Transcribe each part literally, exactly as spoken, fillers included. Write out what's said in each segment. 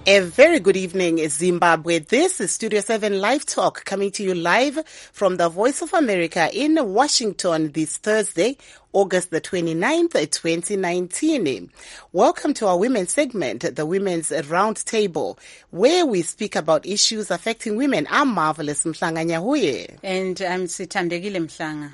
A very good evening, Zimbabwe. This is Studio seven Live Talk, coming to you live from the Voice of America in Washington this Thursday, August the twenty-ninth, twenty nineteen. Welcome to our women's segment, the Women's Roundtable, where we speak about issues affecting women. I'm Marvelous Mhlanga Nyahuye. And I'm Sithandekile Mhlanga.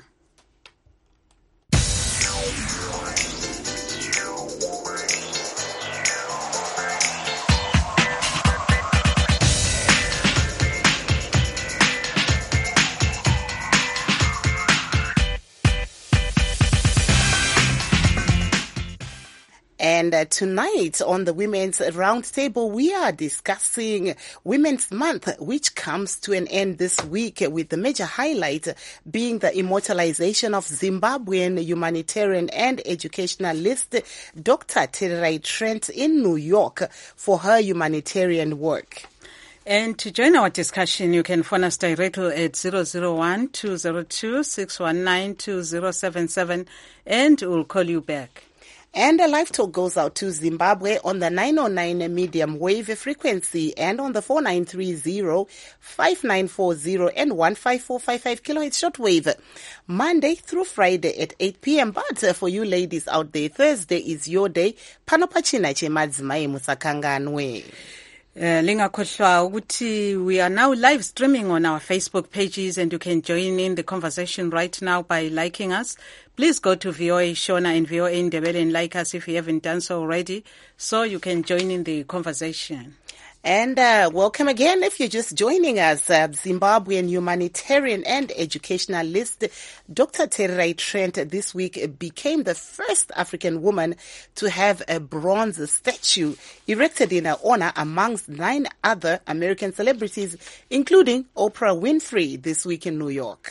And uh, tonight on the Women's Roundtable, we are discussing Women's Month, which comes to an end this week, with the major highlight being the immortalization of Zimbabwean humanitarian and educationalist Doctor Tererai Trent in New York for her humanitarian work. And to join our discussion, you can phone us directly at zero zero one, two zero two, six one nine, two zero seven seven, and we'll call you back. And a live talk goes out to Zimbabwe on the nine oh nine medium wave frequency and on the four nine three zero, five nine four zero and one five four five five kilohertz shortwave, Monday through Friday at eight p.m. But uh, for you ladies out there, Thursday is your day. Panopachina chemadzimai musakanganwe. Uh, Lingakhohlwa ukuthi we are now live streaming on our Facebook pages, and you can join in the conversation right now by liking us. Please go to V O A Shona and V O A Ndebele and like us if you haven't done so already, so you can join in the conversation. And uh, welcome again if you're just joining us. Uh, Zimbabwean humanitarian and educationalist Doctor Tererai Trent this week became the first African woman to have a bronze statue erected in her honor amongst nine other American celebrities, including Oprah Winfrey, this week in New York.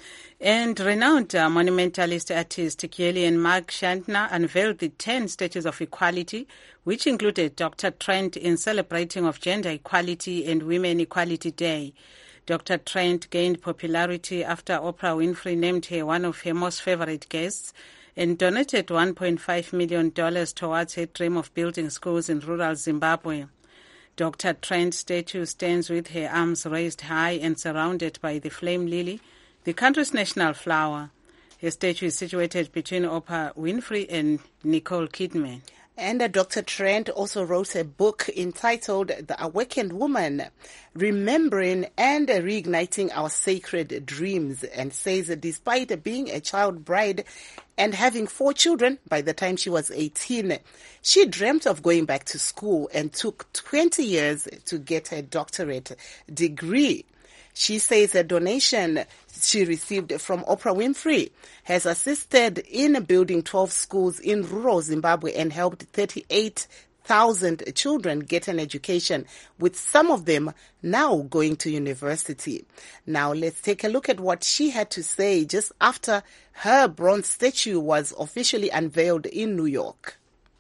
And renowned uh, monumentalist artist Kieli and Mark Shantner unveiled the ten statues of equality, which included Doctor Trent in celebrating of Gender Equality and Women Equality Day. Doctor Trent gained popularity after Oprah Winfrey named her one of her most favorite guests and donated one point five million dollars towards her dream of building schools in rural Zimbabwe. Doctor Trent's statue stands with her arms raised high and surrounded by the flame lily, the country's national flower. Her statue is situated between Oprah Winfrey and Nicole Kidman. And uh, Doctor Trent also wrote a book entitled The Awakened Woman, Remembering and Reigniting Our Sacred Dreams, and says that despite being a child bride and having four children by the time she was eighteen, she dreamt of going back to school and took twenty years to get her doctorate degree. She says a donation she received from Oprah Winfrey has assisted in building twelve schools in rural Zimbabwe and helped thirty-eight thousand children get an education, with some of them now going to university. Now let's take a look at what she had to say just after her bronze statue was officially unveiled in New York.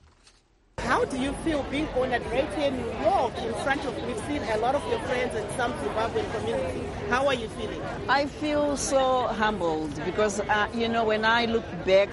How do you feel being honored right here in New York in front of, we've seen a lot of your friends and some Zimbabwean community. How are you feeling? I feel so humbled because, uh, you know, when I look back,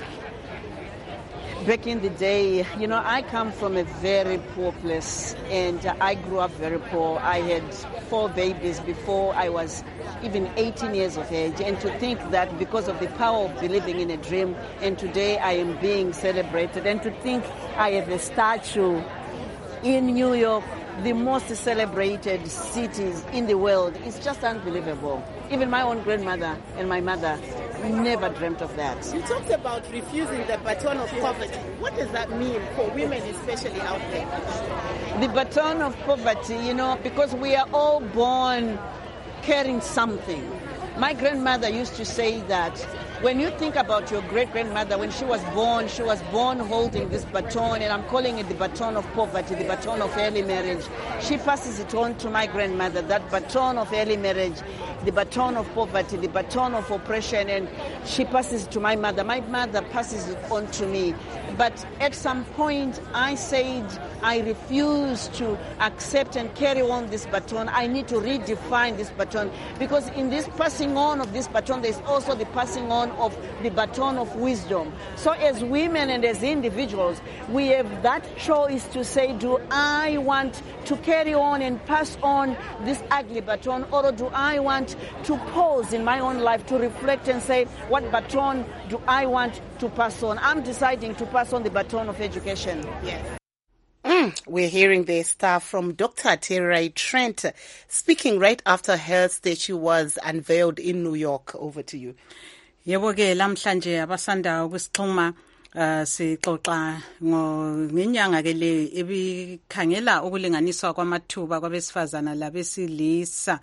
back in the day, you know, I come from a very poor place and uh, I grew up very poor. I had four babies before I was even eighteen years of age, and to think that because of the power of believing in a dream, and today I am being celebrated, and to think I have a statue in New York, the most celebrated cities in the world, it's just unbelievable. Even my own grandmother and my mother never dreamt of that. You talked about refusing the baton of poverty. What does that mean for women especially out there? The baton of poverty, you know, because we are all born carrying something. My grandmother used to say that when you think about your great-grandmother, when she was born, she was born holding this baton, and I'm calling it the baton of poverty, the baton of early marriage. She passes it on to my grandmother, that baton of early marriage, the baton of poverty, the baton of oppression, and she passes it to my mother. My mother passes it on to me. But at some point, I said I refuse to accept and carry on this baton. I need to redefine this baton, because in this passing on of this baton, there's also the passing on of the baton of wisdom. So as women and as individuals, we have that choice to say, do I want to carry on and pass on this ugly baton, or do I want to pause in my own life to reflect and say, what baton do I want to pass on? I'm deciding to pass on the baton of education. Yes. Mm, we're hearing the stuff from Doctor Tererai Trent speaking right after her statue was unveiled in New York. Over to you. Yebo ke lamhlanje abasanda ukusixhuma Uh, sixoxa ngenyanga ke le ebikhangela ukulinganiswa kwamathuba kwabesifazana labesilisa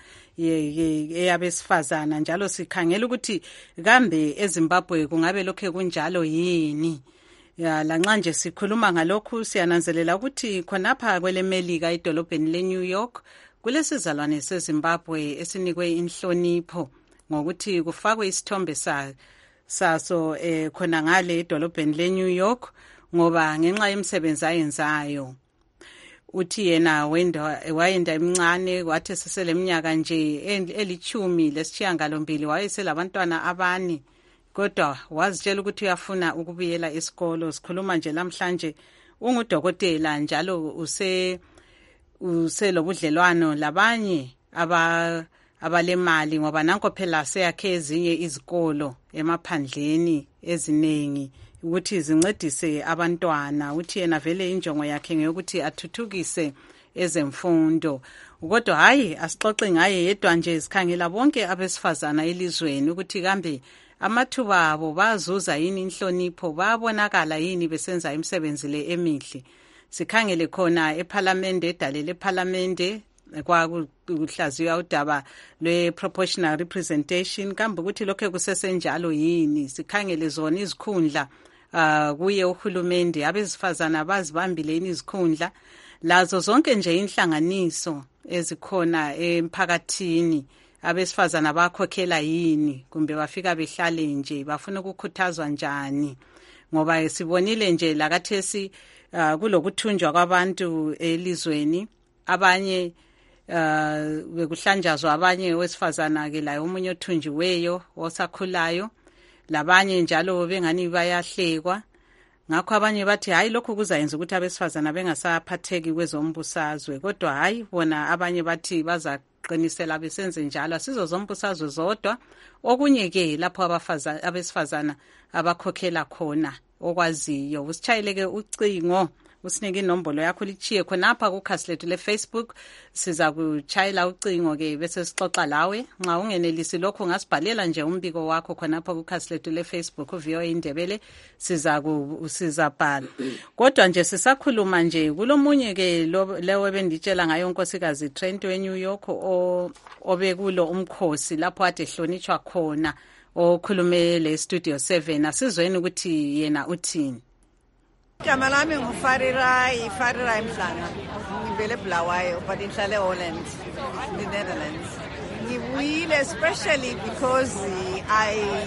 eyabesifazana, njalo sikhangela ukuthi kambe eZimbabwe kungabe lokho kunjalo yini. Ya lanxa nje sikhuluma ngalokhu siyananzelela ukuthi khonapha kwelemelika edolobheni leNew York kulesizalwane seZimbabwe esinikwe inhlonipho ngokuthi kufakwe isithombe sayo saso eh khona ngale edolobheni leNew York ngoba ngenxa yemisebenzi ayenzayo. Uthi yena wenda wayenda emncane wathi seseleminyaka nje elichumi lesishiyangalombili wayeselabantwana abane, kodwa wazitshela ukuthi uyafuna ukubuyela esikolo. Sikhuluma nje lamhlanje ungudokotela njalo use uselobudlelwano labanye aba abalemali ngoba nanko phela seyakhe ezinye izikolo emaphandleni ezinengi ukuthi zincedise abantwana. Uthi yena vele injongo yakhe ngeyokuthi athuthukise ezemfundo, kodwa hayi asixoxe ngaye yedwa nje. Sikhangela bonke abesifazana elizweni ukuthi kambe amathuba abo bazuza yini inhlonipho, babonakala yini besenza imisebenzi le emihle. Sikhangele khona eParliament, edalele eParliament kwakuhlaziwa udaba lwe-proportional representation, kambe ukuthi lokho kusesenjalo yini. Sikhangele zona izikhundla uh, kuye uhulumende abesifazana bazibambile izikhundla lazo zonke nje inhlanganiso ezikhona emphakathini. Abesifazana bakhokhela yini kumbe bafika behlale nje bafuna ukukhuthazwa njani, ngoba sibonile nje lakathesi uh, kulokuthunjwa kwabantu elizweni. Abanye uh bekuhlanjazwa abanye wesifazana ke la omunye othunjiweyo osakhulayo, labanye njalo bengani bayahlekwa. Ngakho abanye bathi hayi lokho kuzayenza ukuthi abesifazana bengasaphatheki kwezombusazwe, kodwa hayi bona abanye bathi bazaqinisela besenze njalo sizo zombusazwe zodwa. Okunye ke lapho abafaza abesifazana abakhokhela khona okwaziyo. Usitshayeleke ucingo usinike inombolo yakho lichiye khonapha kukhasi lethu leFacebook. Siza kuchayela ucingo ke bese sixoxa lawe. Nxa ungenelisi lokho ngasibhalela nje umbiko wakho khonapha kukhasi lethu leFacebook V O A Indebele, siza usizabhala. Kodwa nje sisakhuluma nje kulomunye ke lewe benditshela ngayo unkosikazi Trent weNew York obekulo umkhosi lapho ade hlonitshwa khona, okhulume le Studio seven. Asizweni ukuthi yena uthini. Igama lami nguFarirai, Farirai Mhlanga. Ngivele eBulawayo but ngihlala eHolland, the Netherlands. Ngibuyile especially because I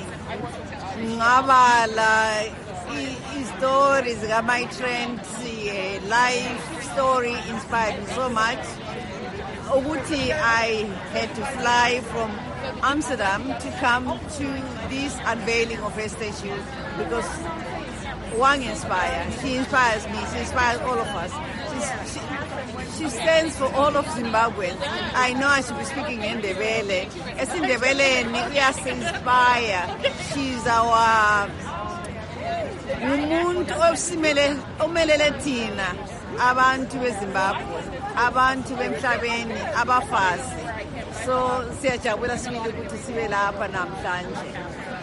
ngabala i-stories zikaMai Trent, life story inspired me so much. Ukuthi I had to fly from Amsterdam to come to this unveiling of her statue because Wang inspire. She inspires me. She inspires all of us. She's, she, she stands for all of Zimbabweans. I know I should be speaking in Ndebele. As in Ndebele, we inspire. She's our umuntu osimele omelele thina abantu beZimbabwe, abantu bemhlabeni, abafazi. So siyajabula sibili ukuthi sibe lapha namhlanje.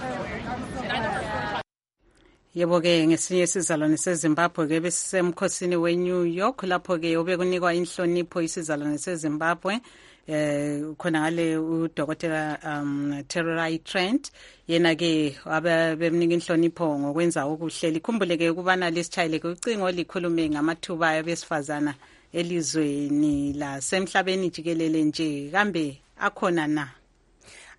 Yebo ke ngesinye isizalwane seZimbabwe ke besemkhosini weNew York lapho ke obekunikwa inhlonipho isizalwane seZimbabwe eh khona ngale udokotela um Tererai Trent. Yena ke abemnika inhlonipho ngokwenza okuhleli. Khumbule ke ukubana lesichayile ke ucingo likhulume ngamathuba abesifazana elizweni la semhlabeni jikelele nje kambe akhona na?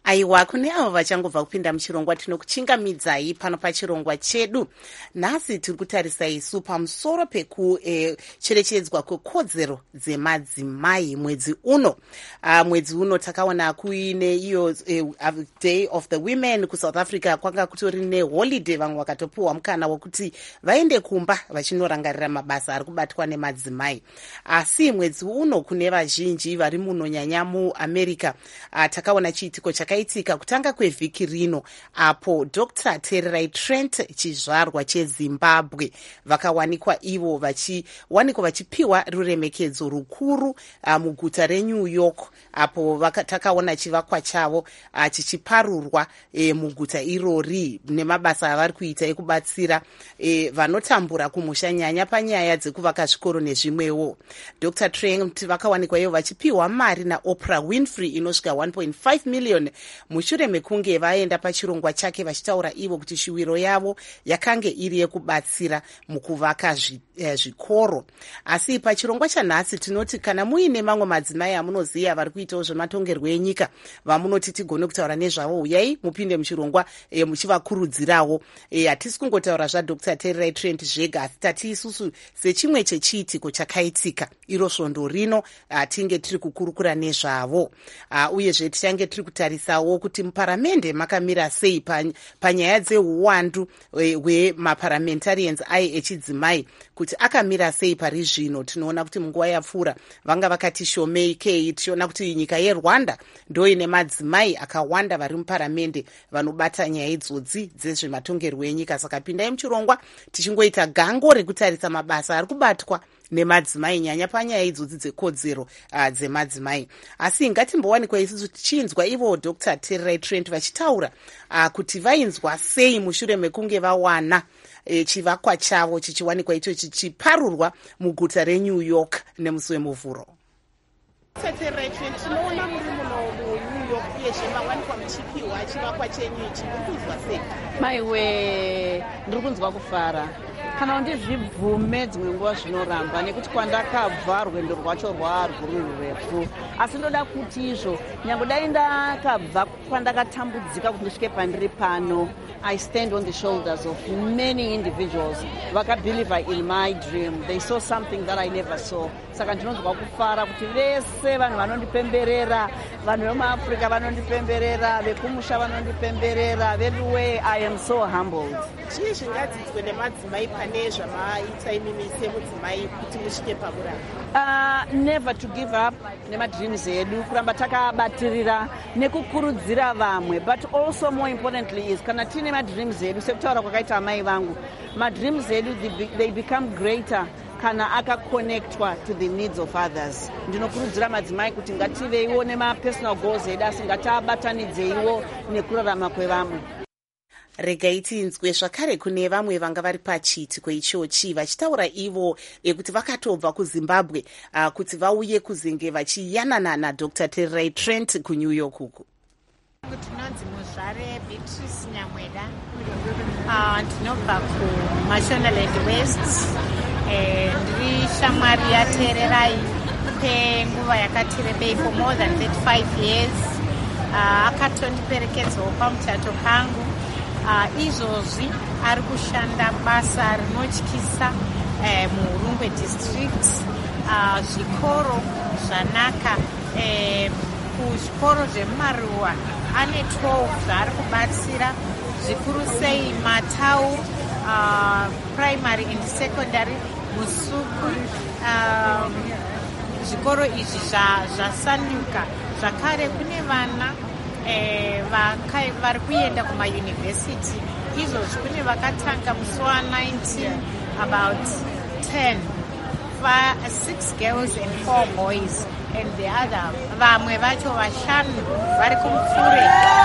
Aiwa, kune avo vachangobva kupinda muchirongwa tinokuchingamidzai pano pachirongwa chedu. Nhasi tiri kutarisa isu pamusoro pekucherechedzwa e, kwekodzero dzemadzimai mwedzi uno. Uh, mwedzi uno takaona kuine iyo e, Day of the Women kuSouth Africa kwanga kutori neholiday, vamwe vakatopiwa mukana wekuti vaende kumba vachinorangarira mabasa ari kubatwa nemadzimai. Asi mwedzi uno kune vazhinji vari muno nyanya muAmerica, uh, takaona chiitiko chaka itika kutanga kwevhiki rino apo Doctor Tererai Trent, chizvarwa cheZimbabwe, vakawanikwa ivo vachiwanikwa vachipiwa ruremekedzo rukuru uh, muguta reNew York, apo takaona chivakwa chavo uh, chichiparurwa e, muguta irori nemabasa avari kuita ekubatsira e, vanotambura kumusha nyanya panyaya dzekuvaka zvikoro nezvimwewo. Doctor Trent vakawanikwa ivo vachipiwa mari naOprah Winfrey inosvika one point five million mushure mekunge vaenda pachirongwa chake vachitaura ivo kuti shuviro yavo yakange iri yekubatsira mukuvaka zvikoro. Asi pachirongwa chanhasi tinoti kana muine mamwe madzimai amunoziva vari kuitawo zvematongerwo enyika, vamunoti tigone kutaura nezvavo, uyai mupinde muchirongwa e, muchivakurudzirawo. E, hatisi kungotaura zvaDr Tererai Trent zvega, asi tati isusu sechimwe chechiitiko chakaitika iro svondo rino tinge tiri kukurukura nezvavo. Uh, uyezve tichange tiri kutarisawo kuti muparamende makamira sei panyaya dzeuwandu hwemaparliamentarians ai echidzimai, kuti akamira sei pari zvino. Tinoona kuti munguva yapfuura vanga vakati shomei kei, tichiona kuti nyika yeRwanda ndo ine madzimai akawanda vari muparamende vanobata nyaya idzodzi dzezvematongerwo enyika. Saka pindai muchirongwa tichingoita gango rekutarisa mabasa ari kubatwa nemadzimai nyanya panyaya idzodzi dzekodzero uh, dzemadzimai. Asi ngatimbowanikwa isusu tichinzwa ivo Doctor Tererai Trent vachitaura uh, kuti vainzwa sei mushure mekunge vawana e, chivakwa chavo chichiwanikwa icho chichiparurwa muguta reNew York nemusi wemuvhuro. Tererai Trent, tinoona muri muno muNew York uyezve mawanikwa muchipiwa chivakwa chenyu ichi, muri kunzwa sei? Maiwe, ndiri kunzwa kufara kana ndizvibvume dzimwe nguva zvinoramba, nekuti kwandakabva rwendo rwacho rwarwuri rurefu. Asi ndoda kuti izvo nyange dai ndakabva kwandakatambudzika kuti ndisvike pandiri pano, I stand on the shoulders of many individuals vakabelieve in my dream. They saw something that I never saw. Saka ndinonzwa kufara kuti vese vanhu vanondipemberera, vanhu vemuAfrica vanondipemberera, vekumusha vanondipemberera, everywhere. I am so humbled. Chii zvingadzidzwe nemadzimai pane zvamaita imimi semudzimai kuti musvike pakuramba? Uh, never to give up nemadreams edu, kuramba takabatirira nekukurudzira vamwe, but also more importantly is kana tine madreams edu sekutaura kwakaita amai vangu, madreams edu they, they become greater kana akakonectwa to the needs of others. Ndinokurudzira madzimai kuti ngativeiwo nemapersonal goals edu asi ngatiabatanidzeiwo nekurarama kwevamwe. Regai tinzwe zvakare kune vamwe vanga vari pachiitiko ichochi vachitaura ivo ekuti vakatobva kuZimbabwe uh, kuti vauye kuzenge vachiyanana naDr Tererai Trent kuNew York uku. Tinonzi Muzvare Beatrice Nyamweda, ndinobva kuMashonaland West, ndiri shamwari yaTererai kwenguva yakati rebei for more than thirty-five years. Akatondiperekedzawo pamuchato pangu. Uh, izvozvi ari kushanda basa rinotyisa uh, muRungwe district, uh, zvikoro zvanaka, uh, kuzvikoro zvemumaruwa ane twelve zvaari kubatsira, zvikuru sei Matau uh, primary and secondary, Musuku, um, zvikoro izvi zvasanduka zvakare. Kune vana Eh, vari kuenda kumayunivhesiti, izvozvi kune vakatanga musi wa19 about ten, six girls and four boys, and the other vamwe vacho vashanu vari kumufure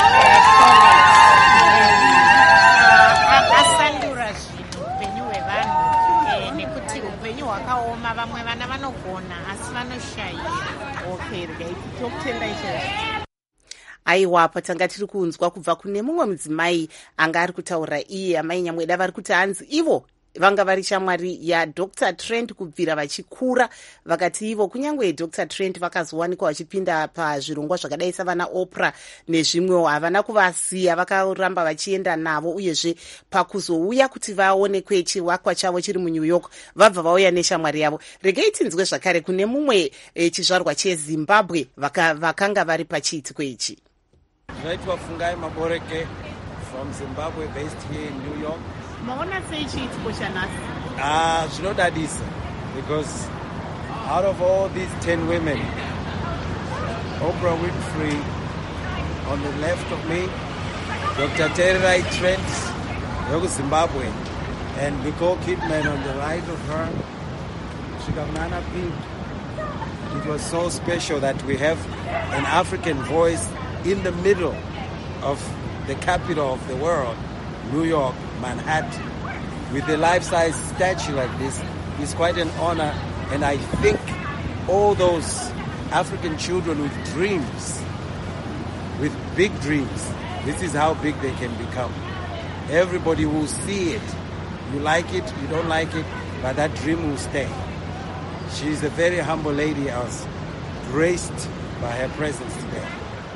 akasandura zvinhu upenyu hwevanhu, nekuti upenyu hwakaoma, vamwe vana vanogona asi vanoshayira. Okay, regai tokutenda izvozvo. Aiwa, patanga tiri kunzwa kubva kune mumwe mudzimai anga ari kutaura iye amai Nyamweda vari kuti hanzi ivo vanga vari shamwari yaDr Trent kubvira vachikura. Vakati ivo kunyange Dr Trent vakazowanikwa vachipinda pazvirongwa zvakadai savana Oprah nezvimwewo, havana kuvasiya, vakaramba vachienda navo, uyezve pakuzouya kuti vaonekwe chivakwa chavo chiri muNew York vabva vauya neshamwari yavo. Regai tinzwe zvakare kune mumwe e, chizvarwa cheZimbabwe vaka, vakanga vari pachiitiko ichi. Zvaiitwa Fungai Maboreke from Zimbabwe, based here in New York. Maona sei chiitiko chanhasi? Ah, zvinodadisa, because out of all these ten women, Oprah Winfrey on the left of me, Doctor Terry Trent, Yogo Zimbabwe, and Nicole Kidman on the right of her, Shikamana Pink. It was so special that we have an African voice in the middle of the capital of the world, New York, Manhattan, with a life-size statue like this. It's quite an honor, and I think all those African children with dreams, with big dreams, this is how big they can become. Everybody will see it. You like it, you don't like it, but that dream will stay. She's a very humble lady. I was graced by her presence today.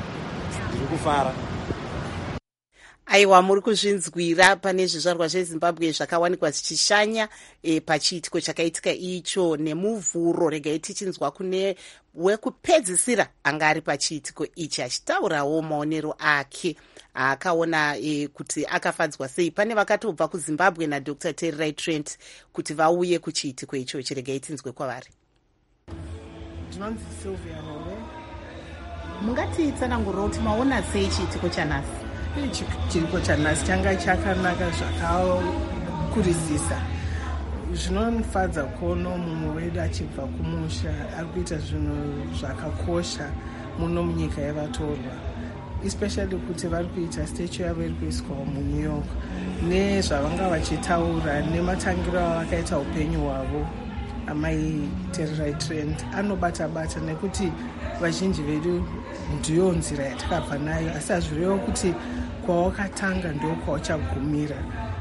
Aiwa, muri kuzvinzwira pane zvizvarwa zveZimbabwe zvakawanikwa zvichishanya e, pachiitiko chakaitika icho nemuvhuro. Regai tichinzwa kune wekupedzisira anga ari pachiitiko ichi achitaurawo maonero ake akaona e, kuti akafadzwa sei. Pane vakatobva kuZimbabwe naDr Terry Trent kuti vauye kuchiitiko ichochi. Regai tinzwe kwavari. Ndinonzi Sylvia Rowe. Mungati tsanangura kuti maona sei chiitiko chanhasi? Chiitiko chanhasi changa chakanaka zvakakurisisa. Zvinofadza kuona mumwe wedu achibva kumusha ari kuita zvinhu zvakakosha muno munyika yavatorwa, especially kuti vari kuita statue yavo iri kuiswa muNew York, nezvavanga vachitaura nematangiro avakaita upenyu hwavo. Amai Terry Trent anobata-bata nekuti vazhinji vedu ndiyo nzira yatakabva nayo, asi hazvirevo kuti kwawakatanga ndo kwauchagumira.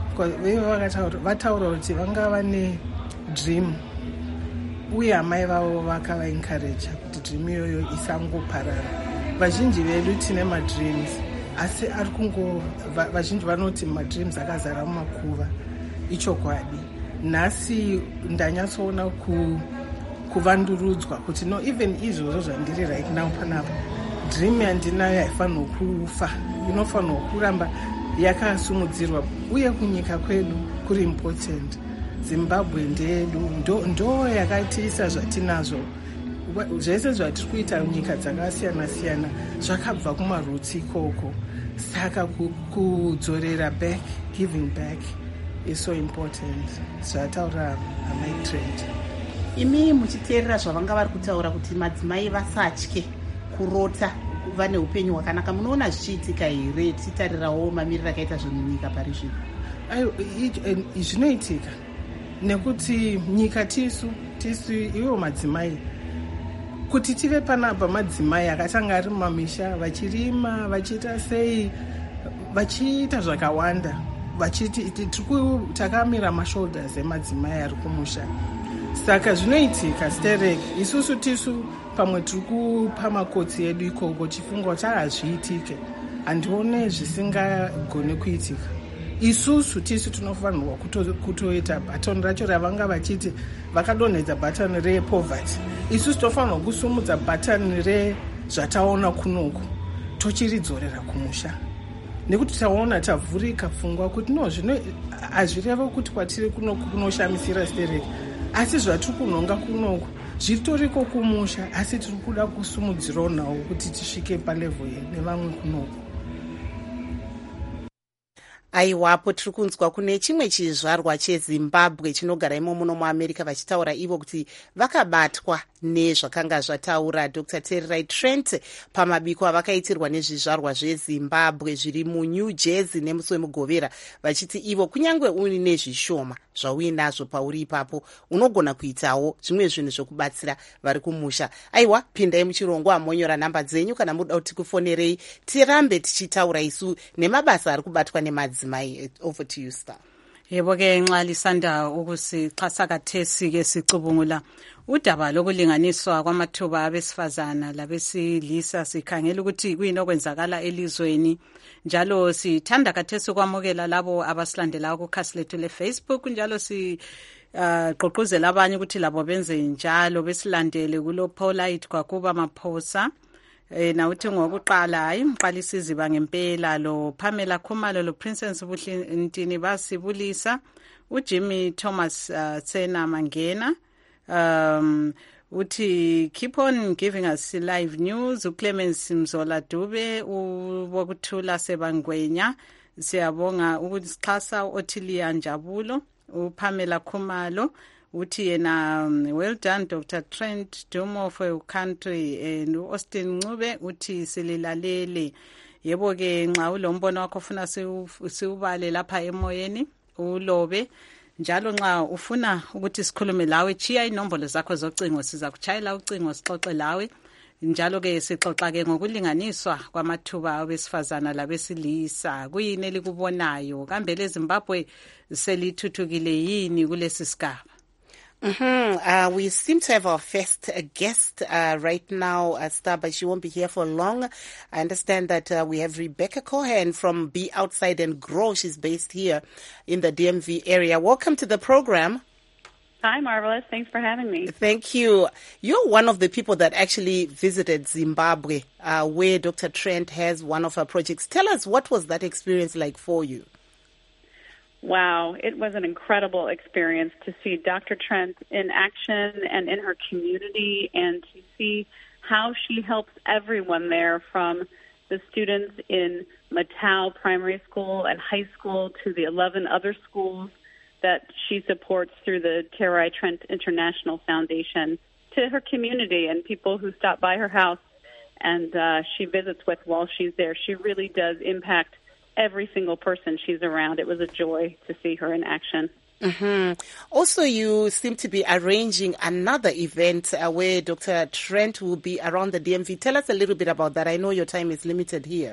Vataura kuti vanga vane dream, uye amai vavo vakavaencourage kuti dream iyoyo isangoparara. Vazhinji vedu tine madreams, asi ari kungo vazhinji vanoti madreams akazara mumakuva. Ichokwadi. Nhasi ndanyatsoona ku kuvandurudzwa kuti no, even izvozvo zvandiri right now panapa, dream yandinayo haifanirwa kufa, inofanirwa kuramba yakasumudzirwa, uye kunyika kwedu kuri important. Zimbabwe ndedu, ndo, ndo yakatiisa zvatinazvo. Zvese zvatiri kuita nyika dzakasiyana-siyana zvakabva kumaroots ikoko. Saka kudzorera back, giving back is so important. Zvataura amai Trent. Imi muchiteerera zvavanga vari kutaura kuti madzimai vasatye kurota vane upenyu hwakanaka, munoona zvichiitika here? Titarirawo mamiriro akaita zvinhu nyika pari zvino. Ayo, zvinoitika nekuti nyika tisu tisu iwo madzimai, kuti tive panapa madzimai akatanga ari mumamisha vachirima, vachiita sei, vachiita zvakawanda, vachiti takamira mashoulders emadzimai ari kumusha. Saka zvinoitika sterek, isusu tisu pamwe tiri kupa makotsi edu ikoko chifungo kuti hazviitike, handione zvisingagone kuitika. Isusu tisu tinofanirwa kutoita bhatoni racho ravanga vachiti vakadonhedza bhatoni repoverty. Isusu tofanirwa kusumudza bhatoni rezvataona kunoku tochiridzorera kumusha, nekuti taona tavhurika pfungwa kuti no, zvino hazvireva kuti kwatiri kunoku kunoshamisira stereki, asi zvatiri kunhonga kunoku zvitoriko kumusha, asi tiri kuda kusumudzirawo nawo kuti tisvike palevho nevamwe kunoku. Aiwapo tiri kunzwa kune chimwe chizvarwa cheZimbabwe chinogara imo muno muAmerica vachitaura ivo kuti vakabatwa nezvakanga zvataura Dr Terry Trent pamabiko avakaitirwa nezvizvarwa zveZimbabwe zviri muNew Jersey nemusi wemugovera, vachiti ivo kunyange uine zvishoma zvauinazvo pauri ipapo unogona kuitawo zvimwe zvinhu zvokubatsira vari kumusha. Aiwa, pindai muchirongwa amonyora nhamba dzenyu kana muda kuti kufonerei tirambe tichitaura isu nemabasa ari kubatwa nemadzimai. Over to you, Star. Yebo ke nxa lisanda ukusixhasa kathesi ke sicubungula udaba lokulinganiswa kwamathuba abesifazana labesilisa, sikhangela ukuthi kuyini okwenzakala elizweni, njalo sithanda kathesi ukwamukela labo abasilandela kukhasi lethu le-Facebook, njalo si uh, qoquzela abanye ukuthi labo benze njalo besilandele kulo Polite Kwakuba Maphosa. Eh na uthi ngokuqala hayi mqalisi iziba ngempela lo Pamela Khumalo lo Princess Buhlintini basibulisa, uJimmy Thomas uh, Tsena Mangena, um uthi keep on giving us live news, uClemens Mzola Dube ubokuthula Sebangwenya, siyabonga ukusixhasa Othilia Njabulo, uPamela Khumalo uthi yena well done Doctor Trent Dumo for your country, and Austin Ncube uthi sililalele. Yebo ke nxa ulombono wakho ufuna siubale lapha emoyeni ulobe, njalo nxa ufuna ukuthi sikhulume lawe chiya inombolo zakho zocingo, siza kuchayela ucingo sixoxe lawe, njalo ke sixoxa ke ngokulinganiswa kwamathuba abesifazana labesilisa. Kuyini elikubonayo kambe leZimbabwe selithuthukile yini kulesi sigaba? Mm-hmm. Uh, we seem to have our first uh, guest uh, right now, uh, Star, but she won't be here for long. I understand that uh, we have Rebecca Cohen from Be Outside and Grow. She's based here in the D M V area. Welcome to the program. Hi, Marvelous. Thanks for having me. Thank you. You're one of the people that actually visited Zimbabwe, uh, where Doctor Trent has one of her projects. Tell us, what was that experience like for you? Wow, it was an incredible experience to see Doctor Trent in action and in her community, and to see how she helps everyone there, from the students in Matau Primary School and high school to the eleven other schools that she supports through the Terai Trent International Foundation, to her community and people who stop by her house and uh, she visits with while she's there. She really does impact every single person she's around. It was a joy to see her in action. Mm-hmm. Also, you seem to be arranging another event uh, where Doctor Trent will be around the D M V. Tell us a little bit about that. I know your time is limited here.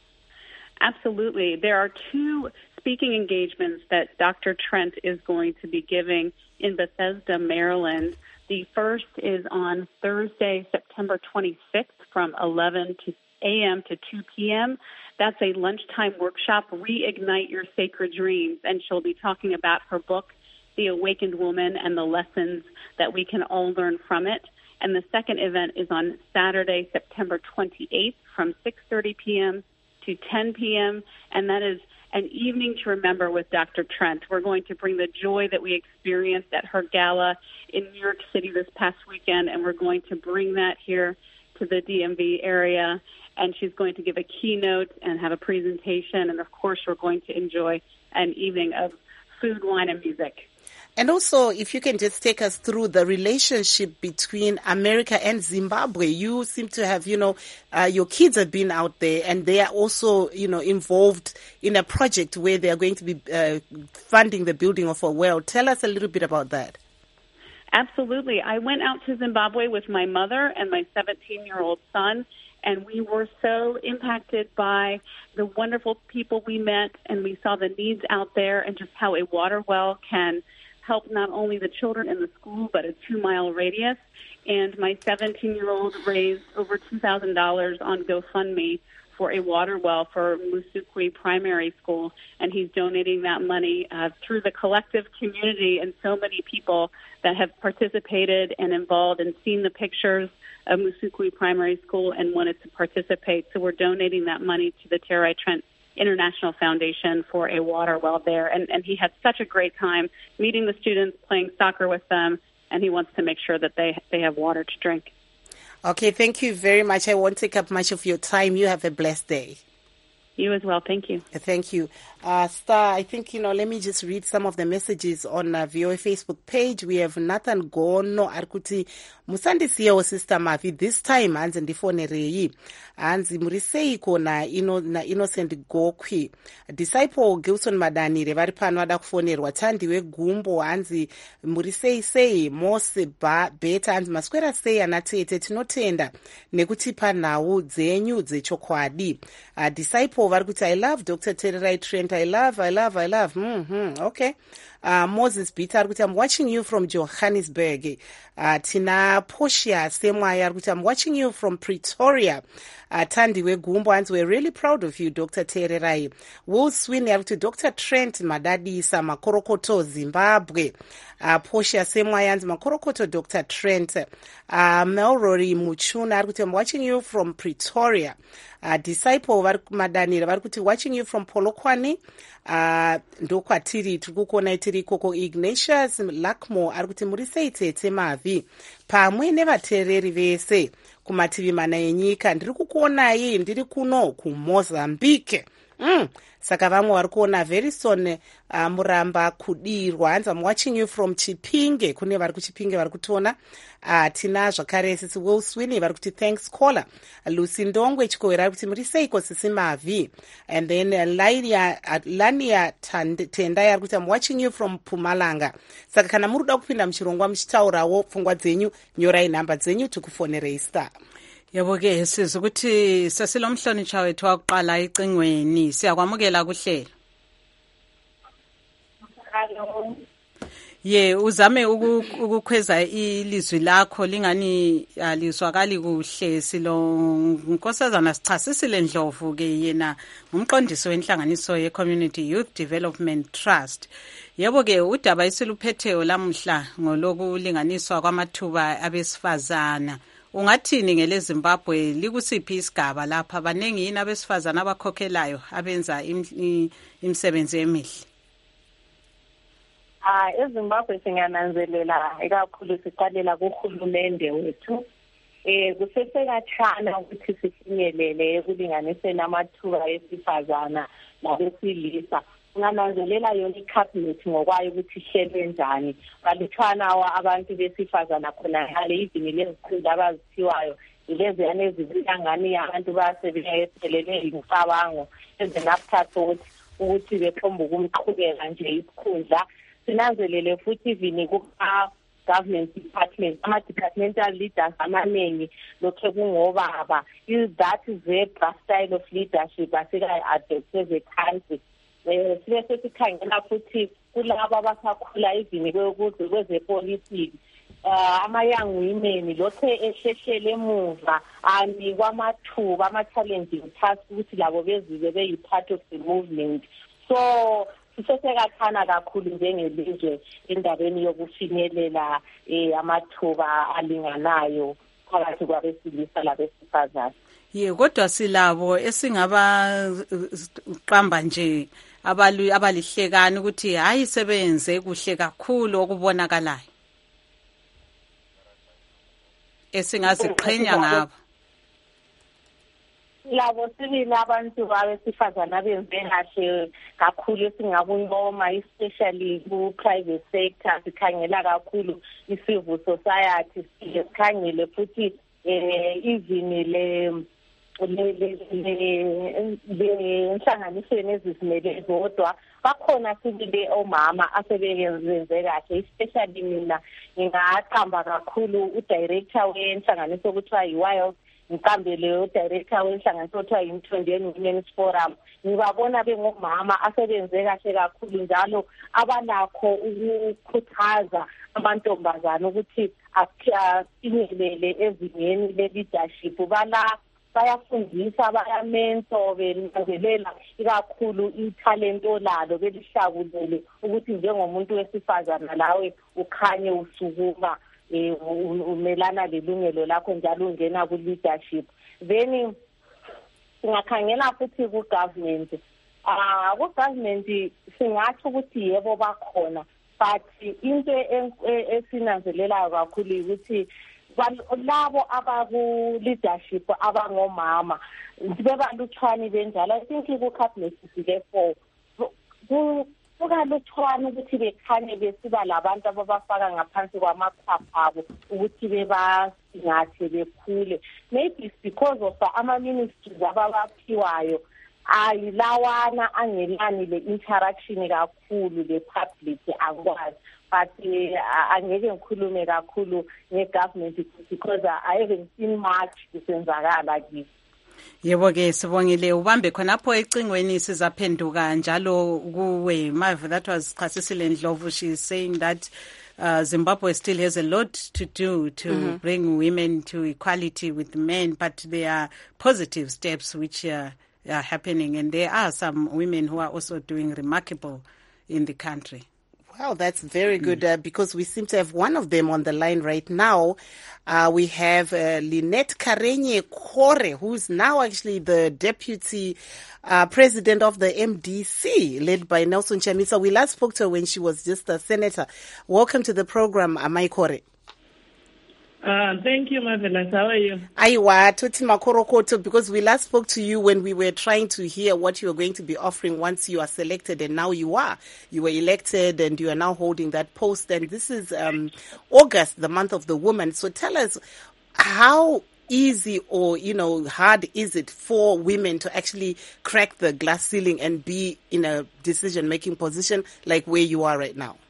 Absolutely. There are two speaking engagements that Doctor Trent is going to be giving in Bethesda, Maryland. The first is on Thursday, September twenty-sixth from eleven a.m. to two p.m. That's a lunchtime workshop, Reignite Your Sacred Dreams, and she'll be talking about her book, The Awakened Woman, and the lessons that we can all learn from it. And the second event is on Saturday, September twenty-eighth from six thirty p.m. to ten p.m., and that is an evening to remember with Doctor Trent. We're going to bring the joy that we experienced at her gala in New York City this past weekend, and we're going to bring that here to the D M V area. And she's going to give a keynote and have a presentation. And, of course, we're going to enjoy an evening of food, wine, and music. And also, if you can just take us through the relationship between America and Zimbabwe. You seem to have, you know, uh, your kids have been out there, and they are also, you know, involved in a project where they are going to be uh, funding the building of a well. Tell us a little bit about that. Absolutely. I went out to Zimbabwe with my mother and my seventeen-year-old son, and we were so impacted by the wonderful people we met, and we saw the needs out there and just how a water well can help not only the children in the school, but a two-mile radius. And my seventeen-year-old raised over two thousand dollars on GoFundMe for a water well for Musukwi Primary School, and he's donating that money uh, through the collective community and so many people that have participated and involved and seen the pictures of Musukwi Primary School and wanted to participate. So we're donating that money to the Terai Trent International Foundation for a water well there. And, and he had such a great time meeting the students, playing soccer with them, and he wants to make sure that they they have water to drink. Okay, thank you very much. I won't take up much of your time. You have a blessed day. You as well. Thank you. Thank you. Uh, Star, I think, you know, let me just read some of the messages on uh, V O A Facebook page. We have Nathan Gono Arkuti Musandisiyo Sister Mavi. This time, Anzi ndifone reyi. Anzi murisei kona ino, na Innocent Gokwi. Disciple Gilson Madani revari pano wada kufonerwa Tandiwe Gumbo. Anzi murisei sei mose ba beta. Anzi maswera sei anatete tinotenda nekuti panawu dzenyu dzechokwadi. Uh, Disciple Disciple vari kuti I love Doctor Tererai Trent. I love, I love, I love. Mm-hmm. Okay. Uh, Moses Bita ari kuti I'm watching you from Johannesburg. Uh, Tina Portia Semwaya ari kuti I'm watching you from Pretoria. Uh, Tandiwe Gumbo and we're really proud of you, Doctor Tererai. Will Sweeney ari kuti Doctor Trent Madadisa Makorokoto Zimbabwe. Uh, Portia Semwaya Makorokoto Doctor Trent. Uh, Melrory Muchuna ari kuti I'm watching you from Pretoria. Uh, Disciple vari kumadanira vari kuti watching you from Polokwane. Uh, ndokwatiri tiri kukuona tiri ikoko. Ignatius Lakmo ari kuti muri sei tete mavi pamwe nevateereri vese kumativi mana enyika. Ndiri kukuonai ndiri kuno kuMozambique. Mm. Saka vamwe vari kuona Verison uh, Muramba Kudirwa hanzi I'm watching you from Chipinge. Kune vari kuchipinge vari kutona. Uh, tina zvakare sisi Will Sweeney vari kuti thanks caller. Lucy Ndongwe Chikowera vari kuti muri seiko sisi mavi. And then uh, Lania, uh, Lania Tendai vari kuti I'm watching you from Pumalanga. Saka kana muri kuda kupinda muchirongwa muchitaurawo pfungwa dzenyu nyorai nhamba dzenyu tikufonerei star. Yebo-ke sizwe ukuthi sesilomhlonitsha wethu wakuqala icingweni siyakwamukela kuhlelo. Hello. Ye uzame ukukhweza ilizwi lakho lingani alizwakali kuhle. Silo Nkosazana Sichasisile Ndlovu ke yena ngumqondisi wenhlanganiso ye Community Youth Development Trust. Yebo ke udaba isiluphetheyo lamhla ngolokulinganiswa kwamathuba abesifazana. Ungathini ngele Zimbabwe likusiphi isigaba lapha banengi yini abesifazana abakhokhelayo abenza imisebenzi emihle? Ah, eZimbabwe singananzelela ikakhulu siqalela kuhulumende wethu. Eh kusesekathana ukuthi sifinyelele ekulinganiseni amathuba esifazana nabesilisa. Ungananzelela yona icabinet ngokwayo ukuthi ihlelwe njani. Balithwana abantu besifazana khona ngale izini lezikhulu abazithiwayo. Ilezi yanezibangani abantu basebeyephelele imicabango ezinaphatho ukuthi bekhomba ukumqhubeka nje isikhundla. Sinanzelele futhi ivini kuka government department ama departmental leaders amaningi lokho kungobaba. That is the style of leadership asika adopted as a country. Eh sibe sesikhangela futhi kulabo abasakhula izini kwekuze kwezepolitiki. Uh, ama young women lokho ehlehlele emuva ani kwamathuba ama challenging tasks ukuthi labo bezibe beyi part of the movement. So sisesekathana kakhulu njengelizwe endabeni yokufinyelela eh amathuba alinganayo phakathi kwabesilisa labesifazane. Ye kodwa silabo esingaba qamba nje abalu abalihlekani ukuthi hayi sebenze kuhle kakhulu okubonakalayo esingaziqhenya ngabo. Labo sibili abantu abesifazana benze kahle kakhulu esingabuncoma especially ku private sector sikhangela kakhulu i-civil society sikhangele futhi eh izini le le le inhlanganisweni ezizimele zodwa bakhona sibili omama asebenze kahle especially mina ngingaqamba kakhulu udirector wenhlanganiso okuthiwa yi-Wild ngikambele udirector wenhlanganiso okuthiwa yi-Mthondeni Women's Forum. Ngibabona bengomama asebenze kahle kakhulu njalo abanakho ukukhuthaza amantombazana ukuthi afinyelele ezingeni le-leadership. Bala bayafundisa bayamento benanzelela ikakhulu italent olalo belihlakulele ukuthi njengomuntu wesifazana lawe ukhanye usukuma umelana lelungelo lakho njalo ungena ku leadership. Then singakhangela futhi ku government. Ah ku government singathi ukuthi yebo bakhona but into esinanzelela kakhulu ukuthi labo abaku leadership abangomama bebaluthwani benjalo. I think ku cabinet therefore kukaluthwani ukuthi bekhanye besiba labantu ababafaka ngaphansi kwamakhapha abo ukuthi bebasingathe bekhule. Maybe it's because of ama ministries ababaphiwayo ayilawana angelani le interaction kakhulu le public akwazi. But angeke ngikhulume kakhulu ngegovernment because I haven't seen much kusenzakala kithi. Yebo ke sibongile ubambe khonapho ecingweni sizaphenduka njalo kuwe Mav. That was Chasisile Ndlovu. She's saying that uh, Zimbabwe still has a lot to do to mm-hmm. bring women to equality with men, but there are positive steps which uh, are happening, and there are some women who are also doing remarkable in the country. Well, that's very good uh, because we seem to have one of them on the line right now. Uh, we have uh, Lynette Karenye Kore, who's now actually the deputy uh, president of the M D C, led by Nelson Chamisa. We last spoke to her when she was just a senator. Welcome to the program, Amai Kore. Uh, thank you, Marvelous. How are you? Aiwa, Tuti Makorokoto, because we last spoke to you when we were trying to hear what you were going to be offering once you are selected, and now you are. You were elected and you are now holding that post. And this is um, August, the month of the woman. So tell us, how easy or, you know, hard is it for women to actually crack the glass ceiling and be in a decision-making position like where you are right now?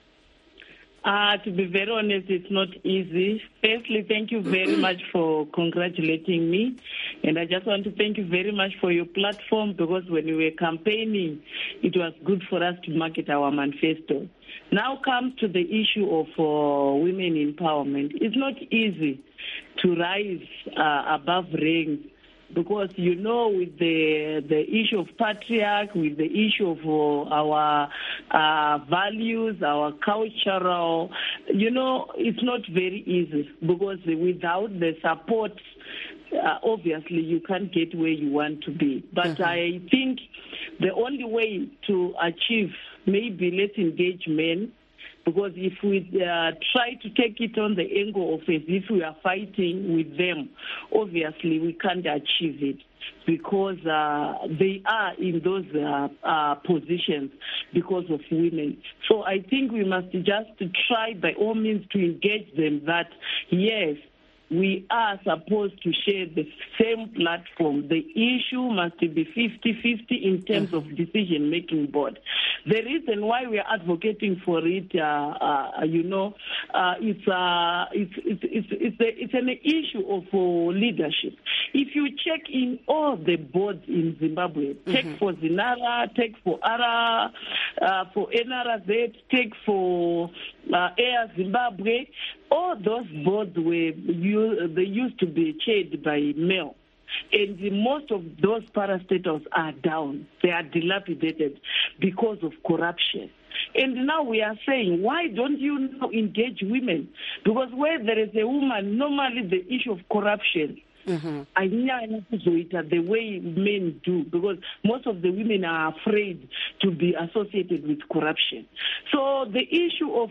Uh, to be very honest, it's not easy. Firstly, thank you very much for congratulating me. And I just want to thank you very much for your platform, because when we were campaigning, it was good for us to market our manifesto. Now comes to the issue of uh, women empowerment. It's not easy to rise uh, above ranks, because, you know, with the the issue of patriarch, with the issue of uh, our uh, values, our cultural, you know, it's not very easy, because without the support, uh, obviously you can't get where you want to be. But mm-hmm. I think the only way to achieve, maybe let's engage men, because if we uh, try to take it on the angle of as if we are fighting with them, obviously we can't achieve it, because uh, they are in those uh, uh, positions because of women. So I think we must just try by all means to engage them that, yes, we are supposed to share the same platform. The issue must be fifty-fifty in terms of decision-making board. The reason why we are advocating for it, uh, uh, you know, uh, it's, uh, it's, it's, it's, it's, a, it's an issue of uh, leadership. If you check in all the boards in Zimbabwe, mm-hmm. take for Zinara, take for ARA, uh, for N R Z, take for uh, Air Zimbabwe, all those boards were you, they used to be chaired by male. And the, most of those parastatals are down. They are dilapidated because of corruption. And now we are saying, why don't you now engage women? Because where there is a woman, normally the issue of corruption, mm-hmm. I know the way men do, because most of the women are afraid to be associated with corruption. So the issue of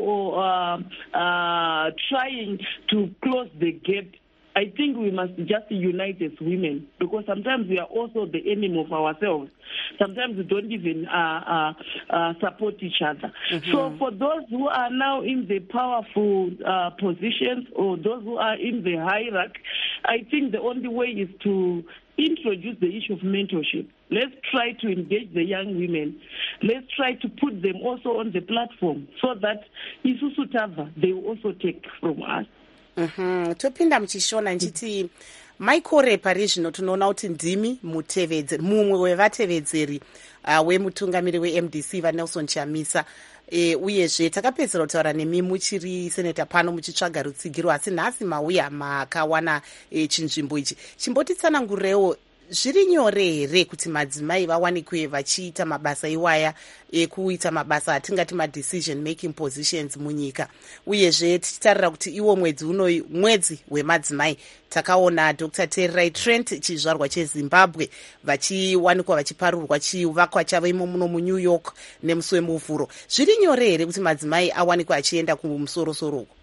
uh, uh, uh, trying to close the gap, I think we must just unite as women, because sometimes we are also the enemy of ourselves. Sometimes we don't even uh, uh, uh, support each other. Mm-hmm. So for those who are now in the powerful uh, positions, or those who are in the hierarchy, I think the only way is to introduce the issue of mentorship. Let's try to engage the young women. Let's try to put them also on the platform, so that Isusutava, they will also take from us. Mhm. Topinda mchishona nchiti Maikore pari zvino tunoona kuti ndimi mutevedzeri mumwe wevatevedzeri uh, wemutungamiri we-M D C vaNelson Chamisa. E, uyezve takapedzera kutaura nemi muchiri seneta pano muchitsvaga rutsigiro, asi nhasi mauya makawana e, chinzvimbo ichi. Chimbotitsanangurewo, zviri nyore here kuti madzimai vawanikwe vachiita mabasa iwaya ekuita mabasa atingati madecision making positions munyika? Uyezve tichitarira kuti iwo mwedzi unoyu mwedzi wemadzimai, takaona Doctor Tererai Trent, chizvarwa cheZimbabwe, vachiwanikwa vachiparurwa chivakwa chavo imo muno muNew York nemusi wemuvhuro. Zviri nyore here kuti madzimai awanikwa achienda kumusoro-soro uko?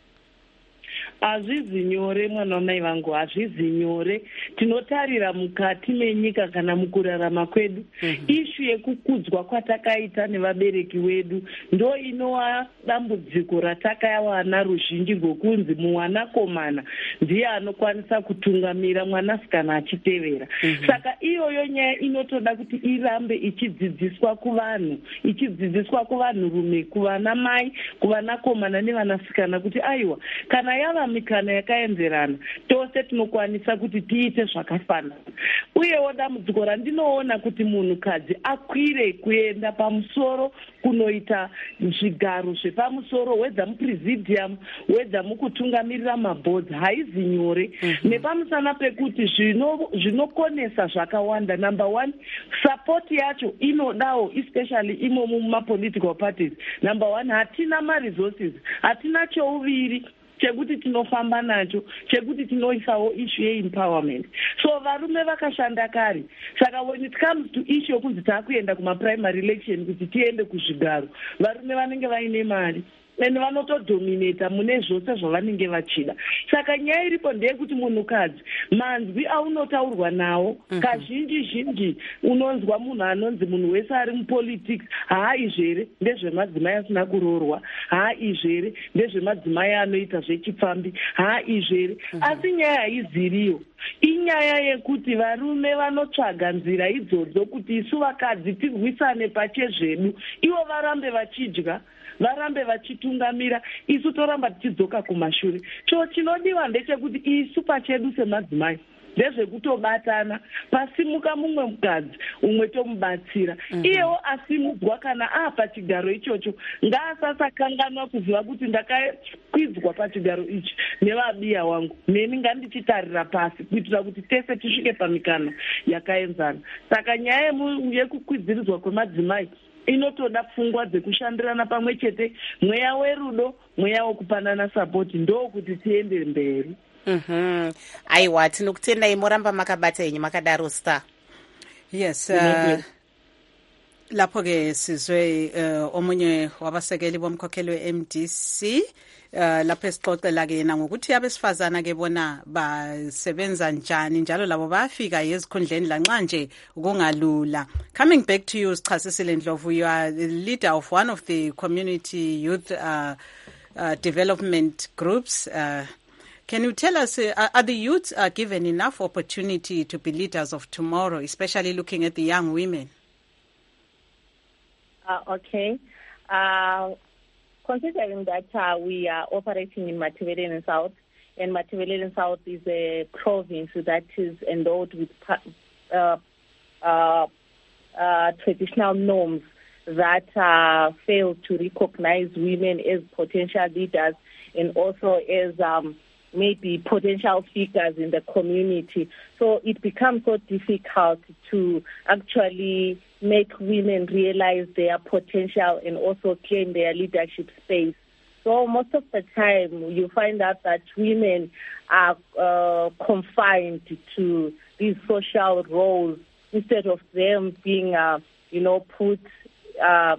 Hazvizi nyore mwana wamai vangu, hazvizi nyore. Tinotarira mukati menyika kana mukurarama kwedu, mm-hmm. ishu yekukudzwa kwatakaita nevabereki wedu ndo inova dambudziko ratakawana ruzhinji rwokunzi muwanakomana ndiye anokwanisa kutungamira mwanasikana achitevera. Mm-hmm. Saka iyoyo nyaya inotoda kuti irambe ichidzidziswa kuvanhu, ichidzidziswa kuvanhurume, kuvana mai, kuvanakomana nevanasikana kuti aiwa, kana yava mikana yakaenzerana, tose tinokwanisa kuti tiite zvakafanana. Uyewo dambudziko randinoona kuti munhukadzi akwire kuenda pamusoro kunoita zvigaro zvepamusoro, wedza mupresidium, wedza mukutungamirira mabhodhi, haizi nyore. Mm-hmm. Nepamusana pekuti zvinokonesa zvakawanda. Number one, support yacho inodawo, especially imomo mumapolitical parties. Number one, hatina ma-resources, hatina chouviri chekuti tinofamba nacho, chekuti tinoisawo issue ye-empowerment. So varume vakashanda kare. Saka when it comes to issue yokunzi takuenda kuma-primary election kuti tiende kuzvigaro, varume vanenge vaine mari and vanotodominata mune zvose zvavanenge vachida. Saka nyaya iripo ndeyekuti munhukadzi, manzwi aunotaurwa nawo, mm-hmm. kazhinji zhinji unonzwa munhu anonzi munhu wese ari mupolitics, haa izvere ndezvemadzimai asina kuroorwa, haa izvere ndezvemadzimai anoita zvechipfambi, haa izvere. Mm-hmm. Asi nyaya haiziriyo. Inyaya yekuti varume vanotsvaga nzira idzodzo kuti isu vakadzi tirwisane pachezvedu, ivo varambe vachidya, varambe vachitungamira, isu toramba tichidzoka kumashure. Cho chinodiwa ndechekuti isu pachedu semadzimai ndezvekutobatana, pasimuka mumwe mukadzi umwe tomubatsira. Mm-hmm. Iyewo asimudzwa kana aa pachigaro ichocho, ngaasasakanganwa kuziva kuti ndakakwidzwa pachigaro ichi nevabiya wangu, neni ngandichitarira pasi kuitira kuti tese tisvike pamikana yakaenzana. Saka nyaya yekukwidziridzwa kwemadzimai inotoda pfungwa dzekushandirana pamwe chete, mweya werudo, mweya wekupanana sapoti, ndo kuti tiende mberi. Mhm. Aiwa, tinokutendai moramba makabata yenyu makadaro Star. Yes, uh, lapho ke sizwe uh, omunye wabasekeli bomkhokheli we-M D C uh, lapho esixoxela ke yena ngokuthi abesifazana ke bona basebenza njani njalo labo bayafika ezikhundleni lanxa nje kungalula. Coming back to you, Sichasisile Ndlovu, you are the leader of one of the community youth uh, uh, development groups. Uh, Can you tell us, uh, are the youths uh, given enough opportunity to be leaders of tomorrow, especially looking at the young women? Uh, okay. Uh, considering that uh, we are operating in Matabeleland South, and Matabeleland South is a province that is endowed with uh, uh, uh, traditional norms that uh, fail to recognize women as potential leaders and also as um, maybe potential figures in the community. So it becomes so difficult to actually make women realize their potential and also claim their leadership space. So most of the time you find out that women are uh, confined to these social roles instead of them being, uh, you know, put uh,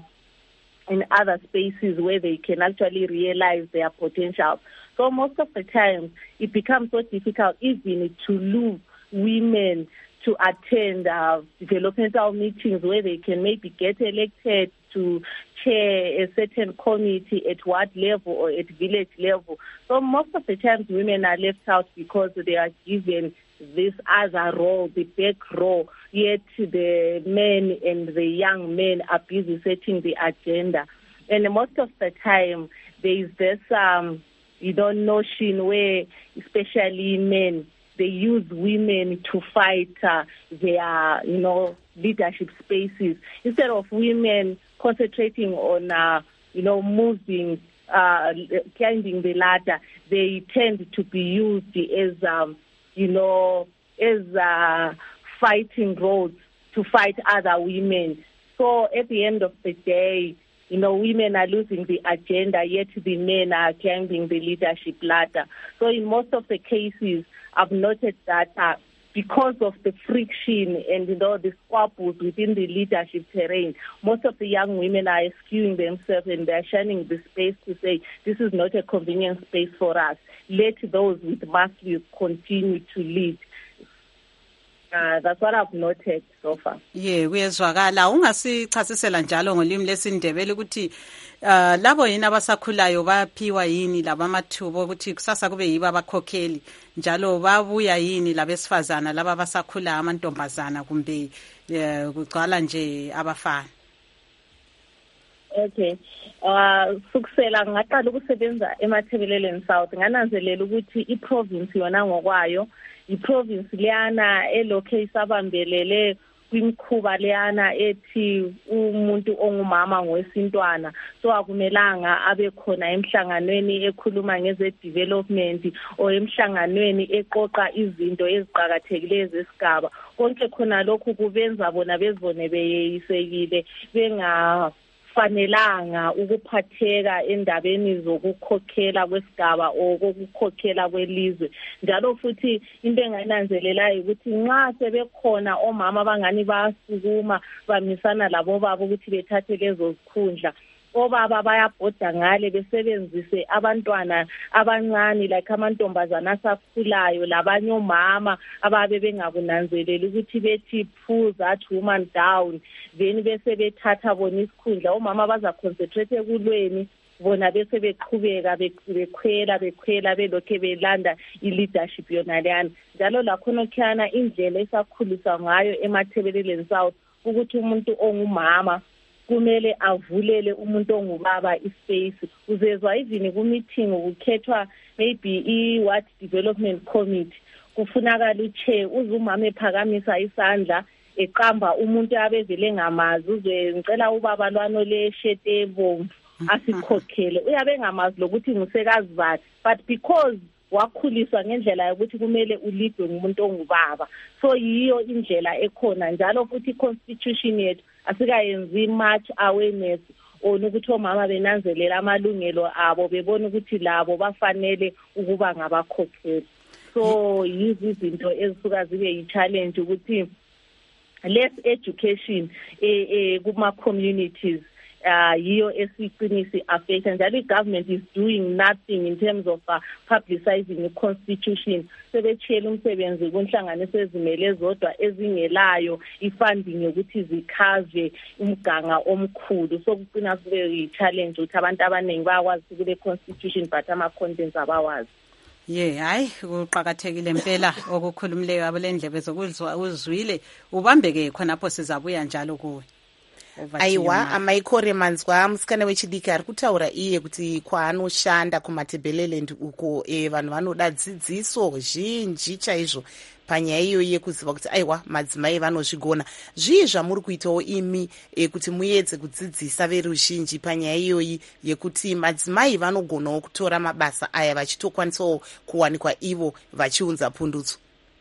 in other spaces where they can actually realize their potential. So most of the time, it becomes so difficult even to lure women to attend uh, developmental meetings where they can maybe get elected to chair a certain committee at ward level or at village level. So most of the times, women are left out because they are given this other role, the back row, yet the men and the young men are busy setting the agenda. And most of the time, there is this... Um, You don't notion where, especially men, they use women to fight uh, their, you know, leadership spaces. Instead of women concentrating on, uh, you know, moving, uh, climbing the ladder, they tend to be used as, um, you know, as uh, fighting roles to fight other women. So at the end of the day, you know, women are losing the agenda, yet the men are climbing the leadership ladder. So in most of the cases, I've noted that uh, because of the friction and, you know, the squabbles within the leadership terrain, most of the young women are eschewing themselves and they're shunning the space to say, this is not a convenient space for us. Let those with muscle continue to lead. Uh, that's what I've noted so far. Yeah, kuyezwakala. Ungasichasisela njalo ngolimi lesindebele ukuthi uh labo yini abasakhulayo baphiwa yini laba amathubo ukuthi kusasa kube yibo abakhokheli njalo babuya yini labesifazana laba basakhula amantombazana kumbe kugcwala nje abafana. Okay. Uh sukusela ngaqala ukusebenza eMathebeleleni South ngananzelela ukuthi iprovince yona ngokwayo iprovince liyana elokhe isabambelele kwimkhuba leyana ethi umuntu ongumama ngowesintwana so akumelanga abe khona emhlanganweni ekhuluma ngeze development o emhlanganweni eqoqa izinto eziqhakathekileyo zesigaba konke khona lokhu kubenza bona bezone beyisekile benga fanelanga ukuphatheka endabeni zokukhokhela kwesigaba okukhokhela kwelizwe njalo futhi into engananzelelayo ukuthi nxa sebekhona omama abangani basukuma bamisana labo babo ukuthi bethathe lezo zikhundla obaba bayabhoda ngale besebenzise abantwana abancane like amantombazana asakhulayo labanye omama ababe bengakunanzeleli ukuthi bethi pull that woman down then bese bethatha bona isikhundla omama baza concentrate ekulweni bona bese beqhubeka bekhwela bekhwela belokhe belanda i-leadership yona leyana njalo lakhona khana indlela esakhulisa ngayo eMathebeleleni South ukuthi umuntu ongumama kumele avulele umuntu ongubaba ispace uzezwa even ku meeting ukukhethwa maybe i what development committee kufunakala uchair uzumama ephakamisa isandla eqamba umuntu abevele ngamazi uze ngicela ubaba lwano le shete bomvu asikhokhele uyabe ngamazi lokuthi ngusekazi bathi but because wakhuliswa ngendlela yokuthi kumele ulidwe ngumuntu ongubaba so yiyo indlela ekhona njalo futhi constitution yethu asikayenzi much awareness onukuthi omama benanzelela amalungelo abo bebona ukuthi labo bafanele ukuba ngabakhokheli so yizi izinto ezisuka zibe yi-challenge ukuthi less education eh, eh kuma communities uh yiyo esiqinisi affect njalo i-government is doing nothing in terms of uh, publicizing the constitution sebetshela umsebenzi kunhlanganiso ezimele zodwa ezingelayo ifunding yokuthi zikhave umganga omkhulu so kuqina kube yi-challenge ukuthi abantu abaningi bayakwazi kule constitution but ama-contents abawazi. Ye hayi kuqhakathekile impela okukhulumileyo abalendlebe zokuzwa uzwile ubambeke khonapho sizabuya njalo kuwe. Aiwa amaikore manzwa musikana wechidiki ari kutaura iye kuti kwaanoshanda kuMathebeleleni uko e vanhu vanoda dzidziso zhinji chaizvo panyaya iyoyi yekuziva kuti aiwa madzimai vanozvigona zvii zvamuri kuitawo imi e, kuti muedze kudzidzisa veruzhinji panyaya iyoyi yekuti madzimai vanogonawo kutora mabasa aya vachitokwanisawo kuwanikwa ivo vachiunza pundutso.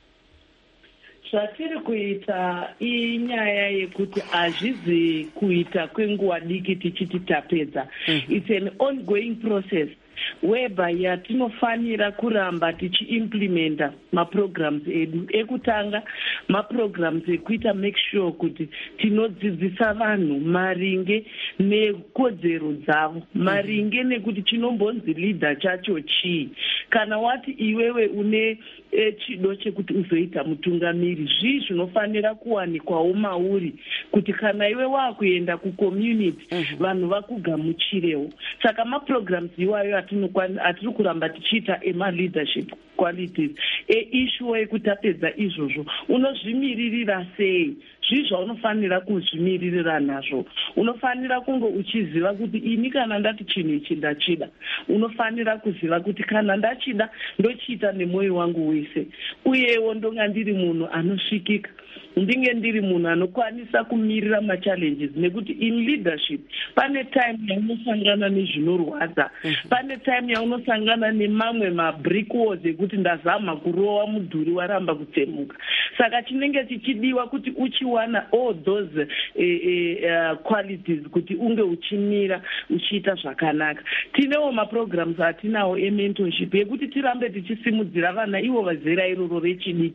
Zvatiri kuita inyaya yekuti hazvizi kuita kwenguva diki tichiti tapedza. Mm-hmm. It's an ongoing process whereby yatinofanira kuramba tichiimplementa maprograms edu ekutanga maprograms ekuita make sure kuti tinodzidzisa vanhu maringe nekodzero dzavo maringe nekuti chinombonzi leader chacho chii kana wati iwewe une e, chido chekuti uzoita mutungamiri zvii zvinofanira kuwanikwawo mauri kuti kana iwe wakuenda kucommunity mm-hmm. vanhu vakugamuchirewo saka maprograms iwayo atiri kuramba tichiita ema-leadership qualities e-issue ekuti apedza izvozvo unozvimiririra sei zvii zvaunofanira kuzvimiririra nazvo unofanira kunge uchiziva kuti ini kana ndati chinhu ichi ndachida unofanira kuziva kuti kana ndachida ndochiita nemwoyo wangu wese uyewo ndonga ndiri munhu anosvikika ndinge ndiri munhu anokwanisa kumirira machallenges nekuti in leadership pane time yaunosangana nezvinorwadza pane time yaunosangana nemamwe mabrick walls ekuti ndazama kurova mudhuri waramba kutsemuka saka chinenge chichidiwa kuti uchiwana all those eh, eh, uh, qualities kuti unge uchimira uchiita zvakanaka tinewo maprograms atinawo ementorship yekuti tirambe tichisimudzira vana ivo vazera iroro rechidiki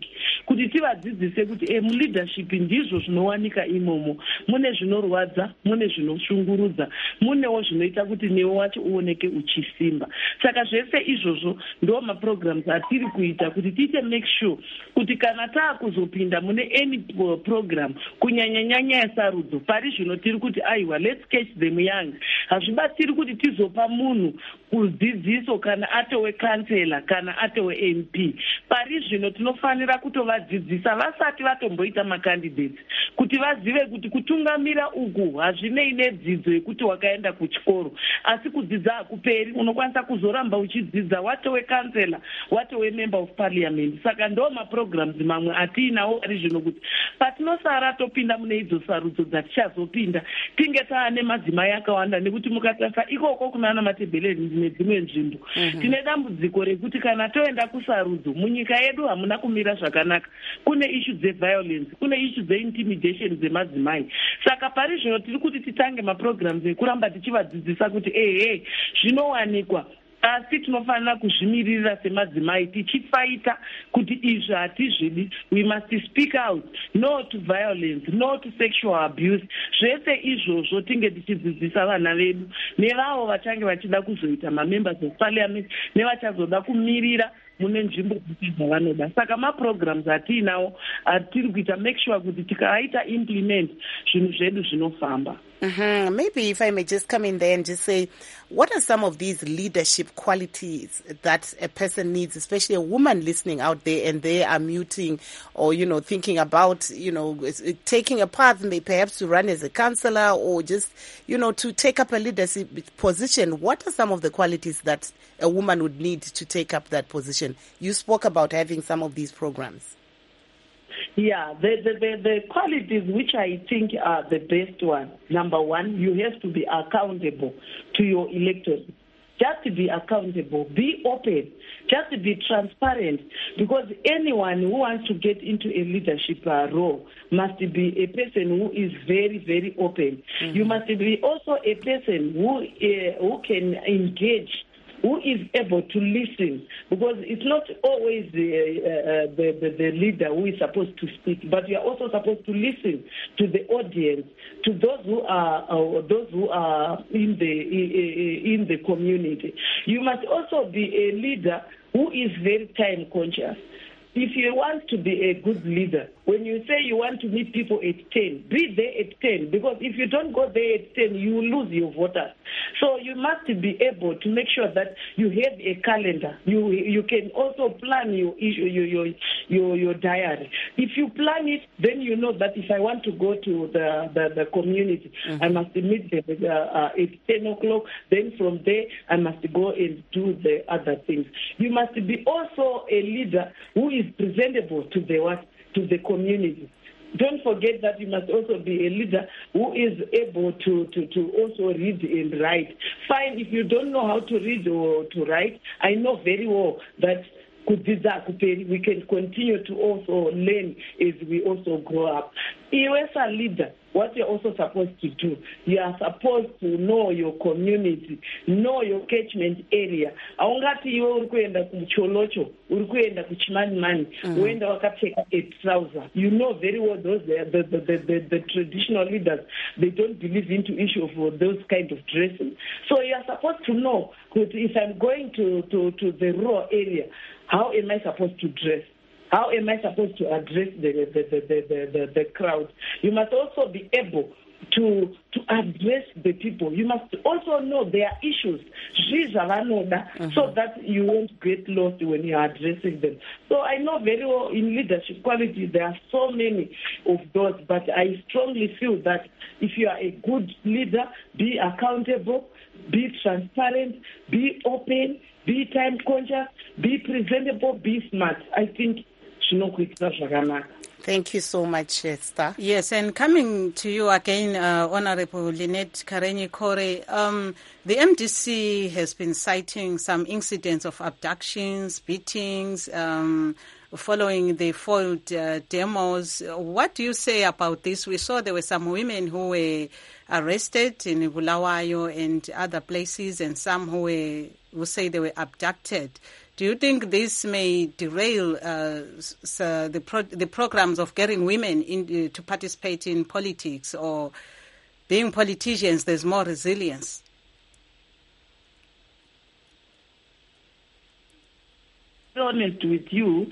kuti tivadzidzise kuti e muleadership ndizvo zvinowanika imomo, mune zvinorwadza, mune zvinoshungurudza, munewo zvinoita kuti newe wacho uoneke uchisimba. Saka zvese izvozvo ndo maprograms atiri kuita kuti tiite make sure kuti kana taakuzopinda mune any program kunyanya nyanya yesarudzo pari zvino tiri kuti aiwa let's catch them young, hazvibatsiri kuti tizopa munhu kudzidziso kana atowe kansela kana atowe M P. Pari zvino tinofanira kutovadzidzisa vasati vatomboita macandidates kuti vazive kuti kutungamira uku hazvinei nedzidzo yekuti wakaenda kuchikoro, asi kudzidza hakuperi. Unokwanisa kuzoramba uchidzidza watowe kansela, watowe member of parliament. Saka ndo maprograms mamwe atiinawo ari zvino kuti patinosara topinda mune idzo sarudzo dzatichazopinda tinge taane madzimai akawanda, nekuti mukatarisa ikoko kunana matebheleni nedzimwe nzvimbo mm-hmm. tine dambudziko rekuti kana toenda kusarudzo munyika yedu hamuna kumira zvakanaka, kune issue dzeviolence, kune issue dzeintimidation dzemadzimai. Saka pari zvino tiri kuti titange maprograms ekuramba tichivadzidzisa kuti ehe zvinowanikwa, asi tinofanira kuzvimiririra semadzimai tichifaita kuti izvi hatizvidi. We must speak out, no to violence, no to sexual abuse. Zvese izvozvo tinge tichidzidzisa vana vedu nevavo vachange vachida kuzoita mamembers of parliament nevachazoda kumirira mune nzvimbo kuti zvavanoda. Saka maprograms atiinawo atiri kuita make sure kuti tikaita implement zvinhu zvedu zvinofamba. Mm-hmm. Maybe if I may just come in there and just say, what are some of these leadership qualities that a person needs, especially a woman listening out there and they are muting or, you know, thinking about, you know, taking a path, maybe perhaps to run as a councillor or just, you know, to take up a leadership position. What are some of the qualities that a woman would need to take up that position? You spoke about having some of these programs. Yeah, the, the, the, the qualities which I think are the best one. Number one, you have to be accountable to your electorate. Just to be accountable, be open, just to be transparent, because anyone who wants to get into a leadership uh, role must be a person who is very, very open. Mm-hmm. You must be also a person who, uh, who can engage, who is able to listen, because it's not always the, uh, the, the, the leader who is supposed to speak, but you are also supposed to listen to the audience, to those who are uh, those who are in the in the community. You must also be a leader who is very time conscious. If you want to be a good leader, when you say you want to meet people at ten, be there at ten, because if you don't go there at ten, you lose your voters. So you must be able to make sure that you have a calendar. You you can also plan your issue, your your your, your diary. If you plan it, then you know that if I want to go to the, the, the community, mm-hmm. I must meet them uh, uh, at ten o'clock. Then from there, I must go and do the other things. You must be also a leader who is presentable to the what to the community. Don't forget that you must also be a leader who is able to, to, to also read and write. Fine, if you don't know how to read or to write, I know very well that we can continue to also learn as we also grow up. You as a leader, what you're also supposed to do, you are supposed to know your community, know your catchment area. Aungati iwe uri kuenda kucholocho, uri kuenda kuchimani mani, uenda wakapfeka a trouser. You know very well those the the, the, the, the traditional leaders, they don't believe into issue of those kind of dressing. So you are supposed to know that if I'm going to, to, to the rural area, how am I supposed to dress? How am I supposed to address the the, the, the, the, the crowd? You must also be able to to address the people. You must also know their issues, mm-hmm. so that you won't get lost when you are addressing them. So I know very well in leadership qualities there are so many of those, but I strongly feel that if you are a good leader, be accountable, be transparent, be open, be time conscious, be presentable, be smart. I think thank you so much, Esther. Yes, and coming to you again, uh, Honorable Lynette Karenyi-Kore, um, the M D C has been citing some incidents of abductions, beatings, um, following the foiled uh, demos. What do you say about this? We saw there were some women who were arrested in Bulawayo and other places, and some who were who say they were abducted. Do you think this may derail uh, so the pro the programs of getting women in, uh, to participate in politics, or being politicians, there's more resilience? To be honest with you,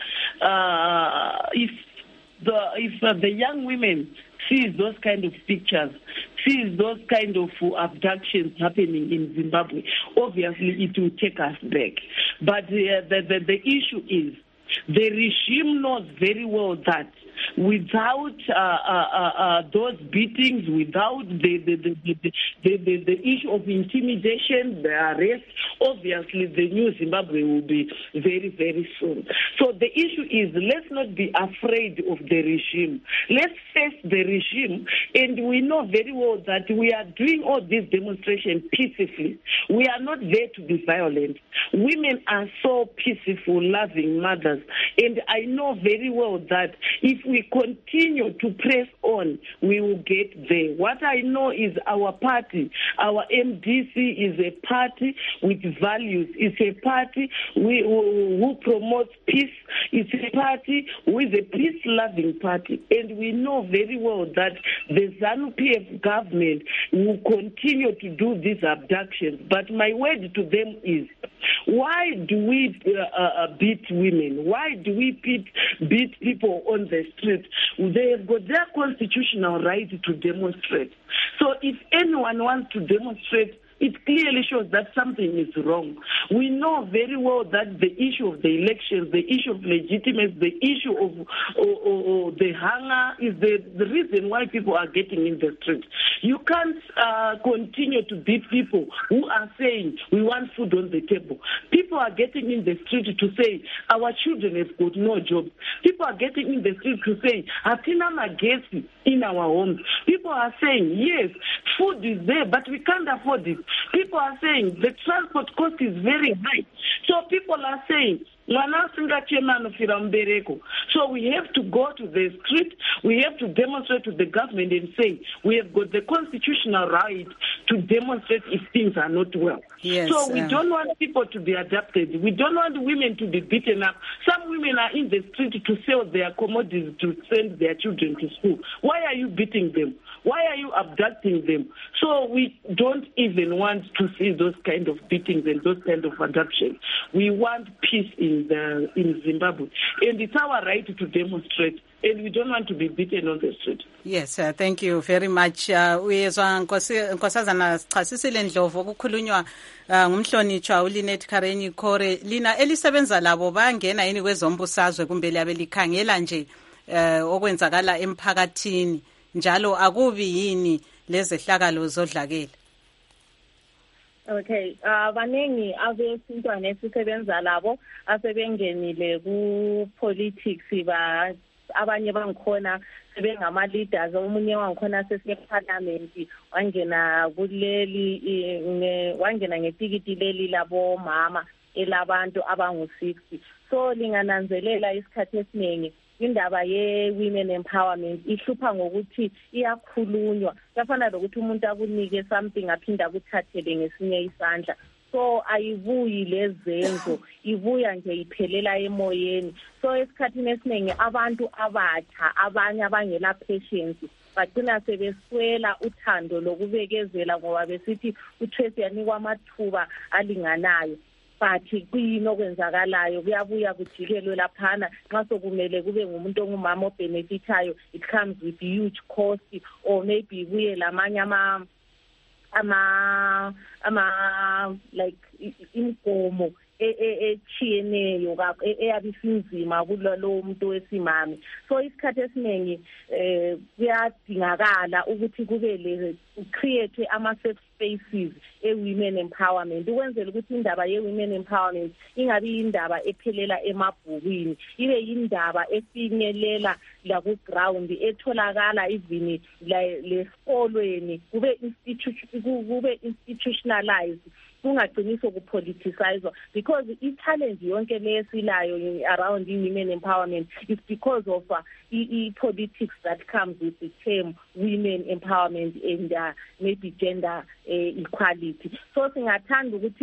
uh, if the if uh, the young women sees those kind of pictures, sees those kind of uh, abductions happening in Zimbabwe, obviously it will take us back. But uh, the, the, the issue is the regime knows very well that without uh, uh, uh, those beatings, without the the, the, the, the, the, the issue of intimidation, the arrest, obviously the new Zimbabwe will be very, very soon. So the issue is, let's not be afraid of the regime. Let's face the regime, and we know very well that we are doing all these demonstrations peacefully. We are not there to be violent. Women are so peaceful, loving mothers, and I know very well that if we continue to press on, we will get there. What I know is our party, our M D C is a party with values. It's a party we, who, who promotes peace. It's a party who is a peace-loving party. And we know very well that the ZANU-P F government will continue to do these abductions. But my word to them is, why do we uh, uh, beat women? Why do we beat, beat people on the street? They have got their constitutional right to demonstrate. So if anyone wants to demonstrate, it clearly shows that something is wrong. We know very well that the issue of the elections, the issue of legitimacy, the issue of or, or, or the hunger is the, the reason why people are getting in the street. You can't uh, continue to beat people who are saying we want food on the table. People are getting in the street to say our children have got no jobs. People are getting in the street to say Atina Magesi in our homes. People are saying yes, food is there, but we can't afford it. People are saying the transport cost is very high. So people are saying, so we have to go to the street, we have to demonstrate to the government and say, we have got the constitutional right to demonstrate if things are not well. Yes, so we um, don't want people to be adapted. We don't want women to be beaten up. Some women are in the street to sell their commodities to send their children to school. Why are you beating them? Why are you abducting them? So we don't even want to see those kind of beatings and those kind of abductions. We want peace in the in Zimbabwe, and it's our right to demonstrate, and we don't want to be beaten on the street. Yes, uh, thank you very much. Uyezwa Nkosazana sichasisile Ndlovu kukhulunywa ngumhlonitshwa uLynette Karenyi Kore. Lina elisebenza labo bangena yini kwezombusazwe kumbe liyabe likhangela nje okwenzakala emphakathini, njalo akubi yini lezehlakalo zodlakela? Okay, uh, baningi abesintwana esisebenza labo asebengenile ku politics, ba abanye bangikhona sebengama leaders, omunye wangikhona sesiye parliament, wangena kuleli wangena ngetikiti leli labo mama elabantu abangu sixty. So lingananzelela isikhathi esiningi indaba ye women empowerment ihlupha ngokuthi iyakhulunywa, kafana lokuthi umuntu akunike something aphinda kuthathele ngesinye isandla. So ayibuyi lezenzo, ibuya nje iphelela emoyeni. So esikhathini esiningi abantu abatha, abanye abangela patience, bagcina sebeswela uthando lokubekezela ngoba besithi uTracy yanikwa amathuba alinganayo. Bathi kuyini okwenzakalayo kuyabuya kujikelwe laphana nxa sokumele kube ngumuntu ongumama obenefitayo, it comes with huge cost, or maybe kuye lamanye ama ama ama like inkomo echiyeneyo eyabisinzima kulalo muntu wesimami. So isikhathi esiningi eh kuyadingakala ukuthi kube le create ama safe spaces e women empowerment, ukwenzela ukuthi indaba ye women empowerment ingabi indaba ephelela emabhukwini, ibe indaba efinyelela la ku ground, etholakala even lesikolweni, kube institution kube institutionalized, kungagcini sokupoliticize, because i-challenge yonke lesilayo around women empowerment is because of uh, i-politics that comes with the term women empowerment and uh, maybe gender uh, equality. So singathanda ukuthi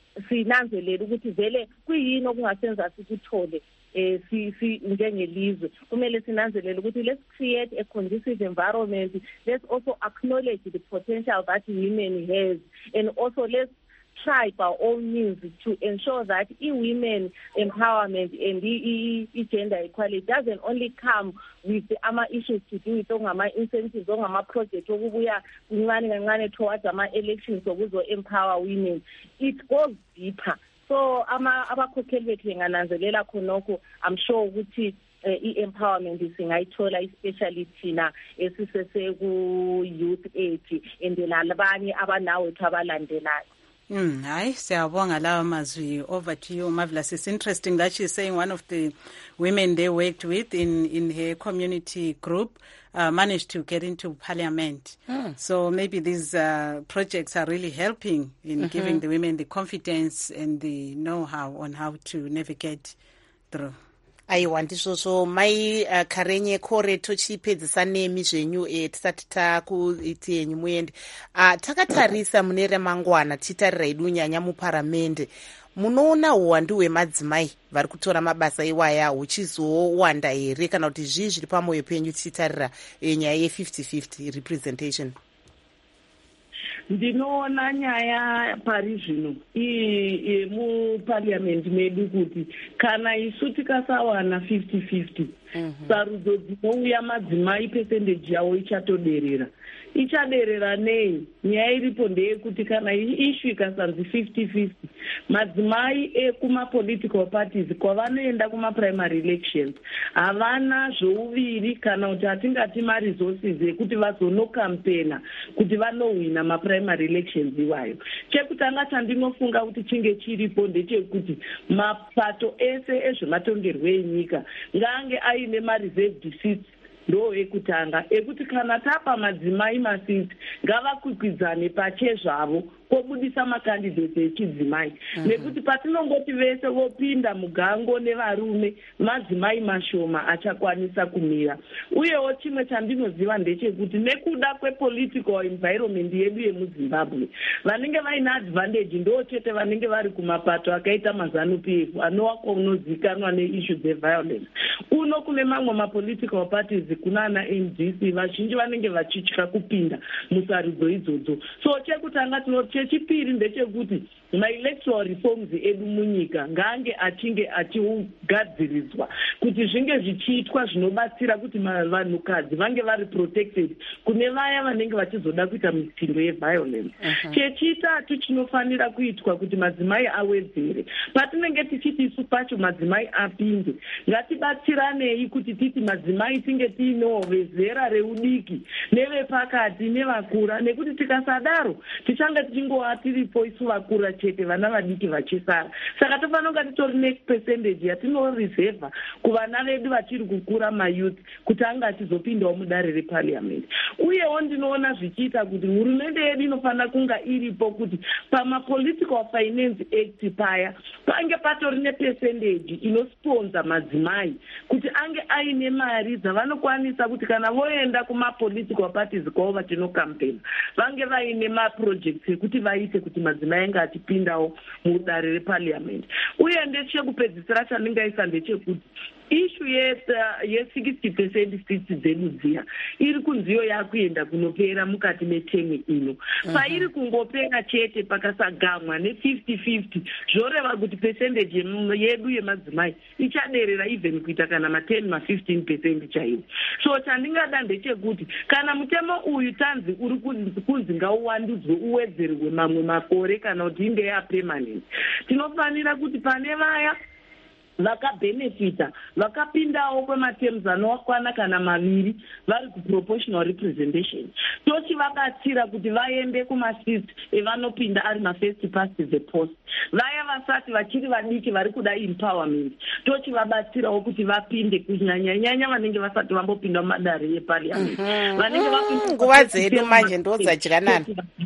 sinanzelela ukuthi vele kuyini okungasenza sikuthole eh si si njengelizwe. Kumele sinanzelela ukuthi let's create a conducive environment. Let's also acknowledge the potential that women has, and also let's try by all means to ensure that e-women empowerment and e-gender equality doesn't only come with the ama issues to do with ngama incentives or ngama projects okubuya kuncane kancane towards ama elections okuzo empower women. It goes deeper. So ama abakhokheli bethu bengananzelela khonokho, I'm sure ukuthi Uh, i-empowerment singayithola especially thina esisese ku youth age and nalabanye abanawethu abalandelayo. Mm, hayi siyabonga lawa mazwi. Over to you, Marvelous. It's interesting that she's saying one of the women they worked with in in her community group uh, managed to get into parliament. Mm. So maybe these uh, projects are really helping in mm-hmm. giving the women the confidence and the know-how on how to navigate through. Aiwa ndizvozvo mai uh, Karenye Kore tochipedzisa nemi zvenyu eh, tisati takuiti yenyu muende uh, takatarisa mune remangwana titarira idu nyanya muparamende munoona uwandu hwemadzimai vari kutora mabasa iwaya huchizowanda here kana kuti zvii zviri pamwoyo penyu tichitarira eh, nyaya ye-fifty fifty representation? Ndinoona nyaya pari zvino muparliamendi medu kuti kana isu tikasawana fifty fifty sarudzo dzinouya madzimai percentage yawo ichatoderera. Ichaderera nei? Nyaya iripo ndeyekuti kana ishu ikasanzi fifty fifty madzimai ekuma-political parties kwavanoenda kuma-primary elections havana zvouviri kana kuti hatingati ma-resources ekuti vazonokampena kuti vanohwina ma-primary elections iwayo. Chekutanga chandinofunga kuti chinge chiripo ndechekuti mapato ese ezvematongerwo enyika ngaange aine ma-reserved seats ndo ekutanga ekuti kana tapa madzimai masiti ngavakwikwidzane pachezvavo kobudisa makandidates echidzimai nekuti patinongoti vese vopinda mugango nevarume madzimai mashoma achakwanisa kumira. Uyewo chimwe chandinoziva ndechekuti nekuda kwepolitical environment yedu yemuZimbabwe vanenge vaina advantage ndo chete vanenge vari kumapato akaita mazanu-P F anova kunozikanwa neissue dzeviolence. Uno kune mamwe mapolitical parties kunana M D C vazhinji vanenge vachitya kupinda musarudzo idzodzo. So chekutanga tinoti chechipiri ndechekuti ma-electoral reforms edu munyika ngaange achinge achigadziriswa kuti zvinge zvichiitwa zvinobatsira kuti vanhukadzi vange vari protected kune vaya vanenge vachizoda kuita mitindo yeviolence. Uh-huh. Chechitatu chinofanira kuitwa kuti madzimai awedzere. Patinenge tichiti isu pacho madzimai apinde, ngatibatsiranei kuti titi madzimai tinge tiinewo vezera reudiki nevepakati nevakura, nekuti tikasadaro tichange tichingowa tiripo isu vakura chete vana vadiki vachisara. Saka tofanira kunge titori nepercentage yatinoreserva kuvana vedu vachiri kukura mayouth kuti anga achizopindawo mudare reparliament. Uyewo ndinoona zvichiita kuti hurumende yedu inofanira kunga iripo kuti pama-political finance act paya pange patori nepercentage inosponza madzimai kuti ange aine mari dzavanokwanisa kuti kana voenda kuma-political parties kwavo vatinokampena vange vaine ma-projects ekuti vaite kuti madzimai anga achipindawo mudare reparliament. Uye ndechekupedzisira chandingaisa ndechekuti ishu ye-sixty percent seats dzedu dziya iri kunziyo yakuenda kunopera mukati metemi ino. Uh-huh. Pairi kungopera chete pakasagamwa ne-fifty fifty zvoreva kuti percentage yedu yemadzimai ichaderera even kuita kana ma-ten ma-fifteen percent chaiwo. So chandingada ndechekuti kana mutemo uyu tanzi uri kunzi ngauwandudzwe uwedzerwe mamwe makore kana kuti inge yapermanent, tinofanira kuti pane vaya vakabhenefita vakapindawo kwematerms anokwana kana maviri vari kuproportional representation tochivabatsira kuti vaende kumasiti evanopinda ari mafirst past the post. Vaya vasati vachiri vadiki vari kuda empowerment tochivabatsirawo kuti vapinde kunyanyanyanya vanenge vasati vambopinda mumadare eparliament. Vanenge vapinda nguva dzedu manje ndodzajanana.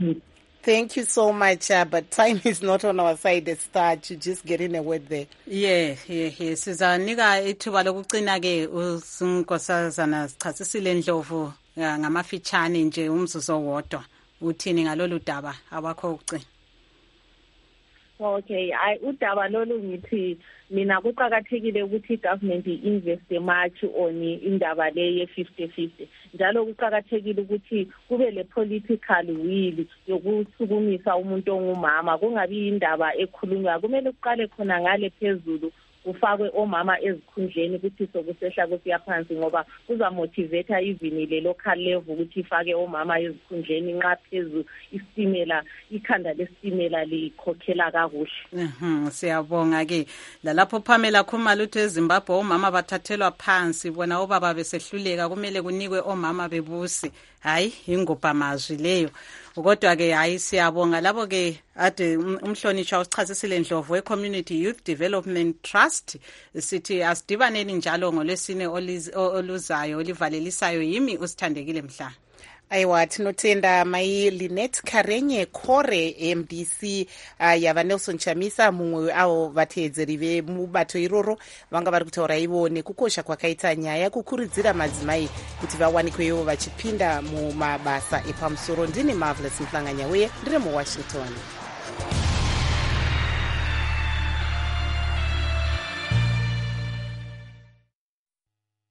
Thank you so much, uh, but time is not on our side. It's start to just get in a word there. Yeah, yeah, yeah. Sizanika ithuba lokucina ke usinkosazana sichasisile Ndlovu ngamafitshane nje umzuzu wodwa. Uthini ngalolu daba abakho ukucina? Okay, I udaba lolu ngithi mina kuqhakathekile ukuthi igovernment investe much on indaba le ye fifty fifty. Njalo kuqhakathekile ukuthi kube le political will yokusukumisa umuntu ongumama, kungabi indaba ekhulunywa. Kumele kuqale khona ngale phezulu ufakwe omama ezikhundleni ukuthi sokusehla kusiya phansi, ngoba kuzamotivate even le local level ukuthi ifake omama ezikhundleni nqa phezulu istimela ikhanda lestimela likhokhela kakuhle. Mhm, siyabonga ke. Lalapho Pamela Khumalo uthi eZimbabwe omama bathathelwa phansi, bona obaba besehluleka kumele kunikwe omama bebusi. Hayi ingopha mazwi leyo. Kodwa ke hayi siyabonga labo ke ade umhlonishwa usichasisile Ndlovu we-Community Youth Development Trust sithi asidibaneni njalo ngolwesine oluzayo olivalelisayo. Yimi usithandekile mhla. Aiwa tinotenda mai Linet Karenye Kore M D C uh, yava Nelson Chamisa mumwe avo vateedzeri vemubato iroro vanga vari kutaura ivo nekukosha kwakaita nyaya kukurudzira madzimai kuti vawanikwewo vachipinda mumabasa epamusoro. Ndini Marvelous Mhlanganya uye ndiri muWashington.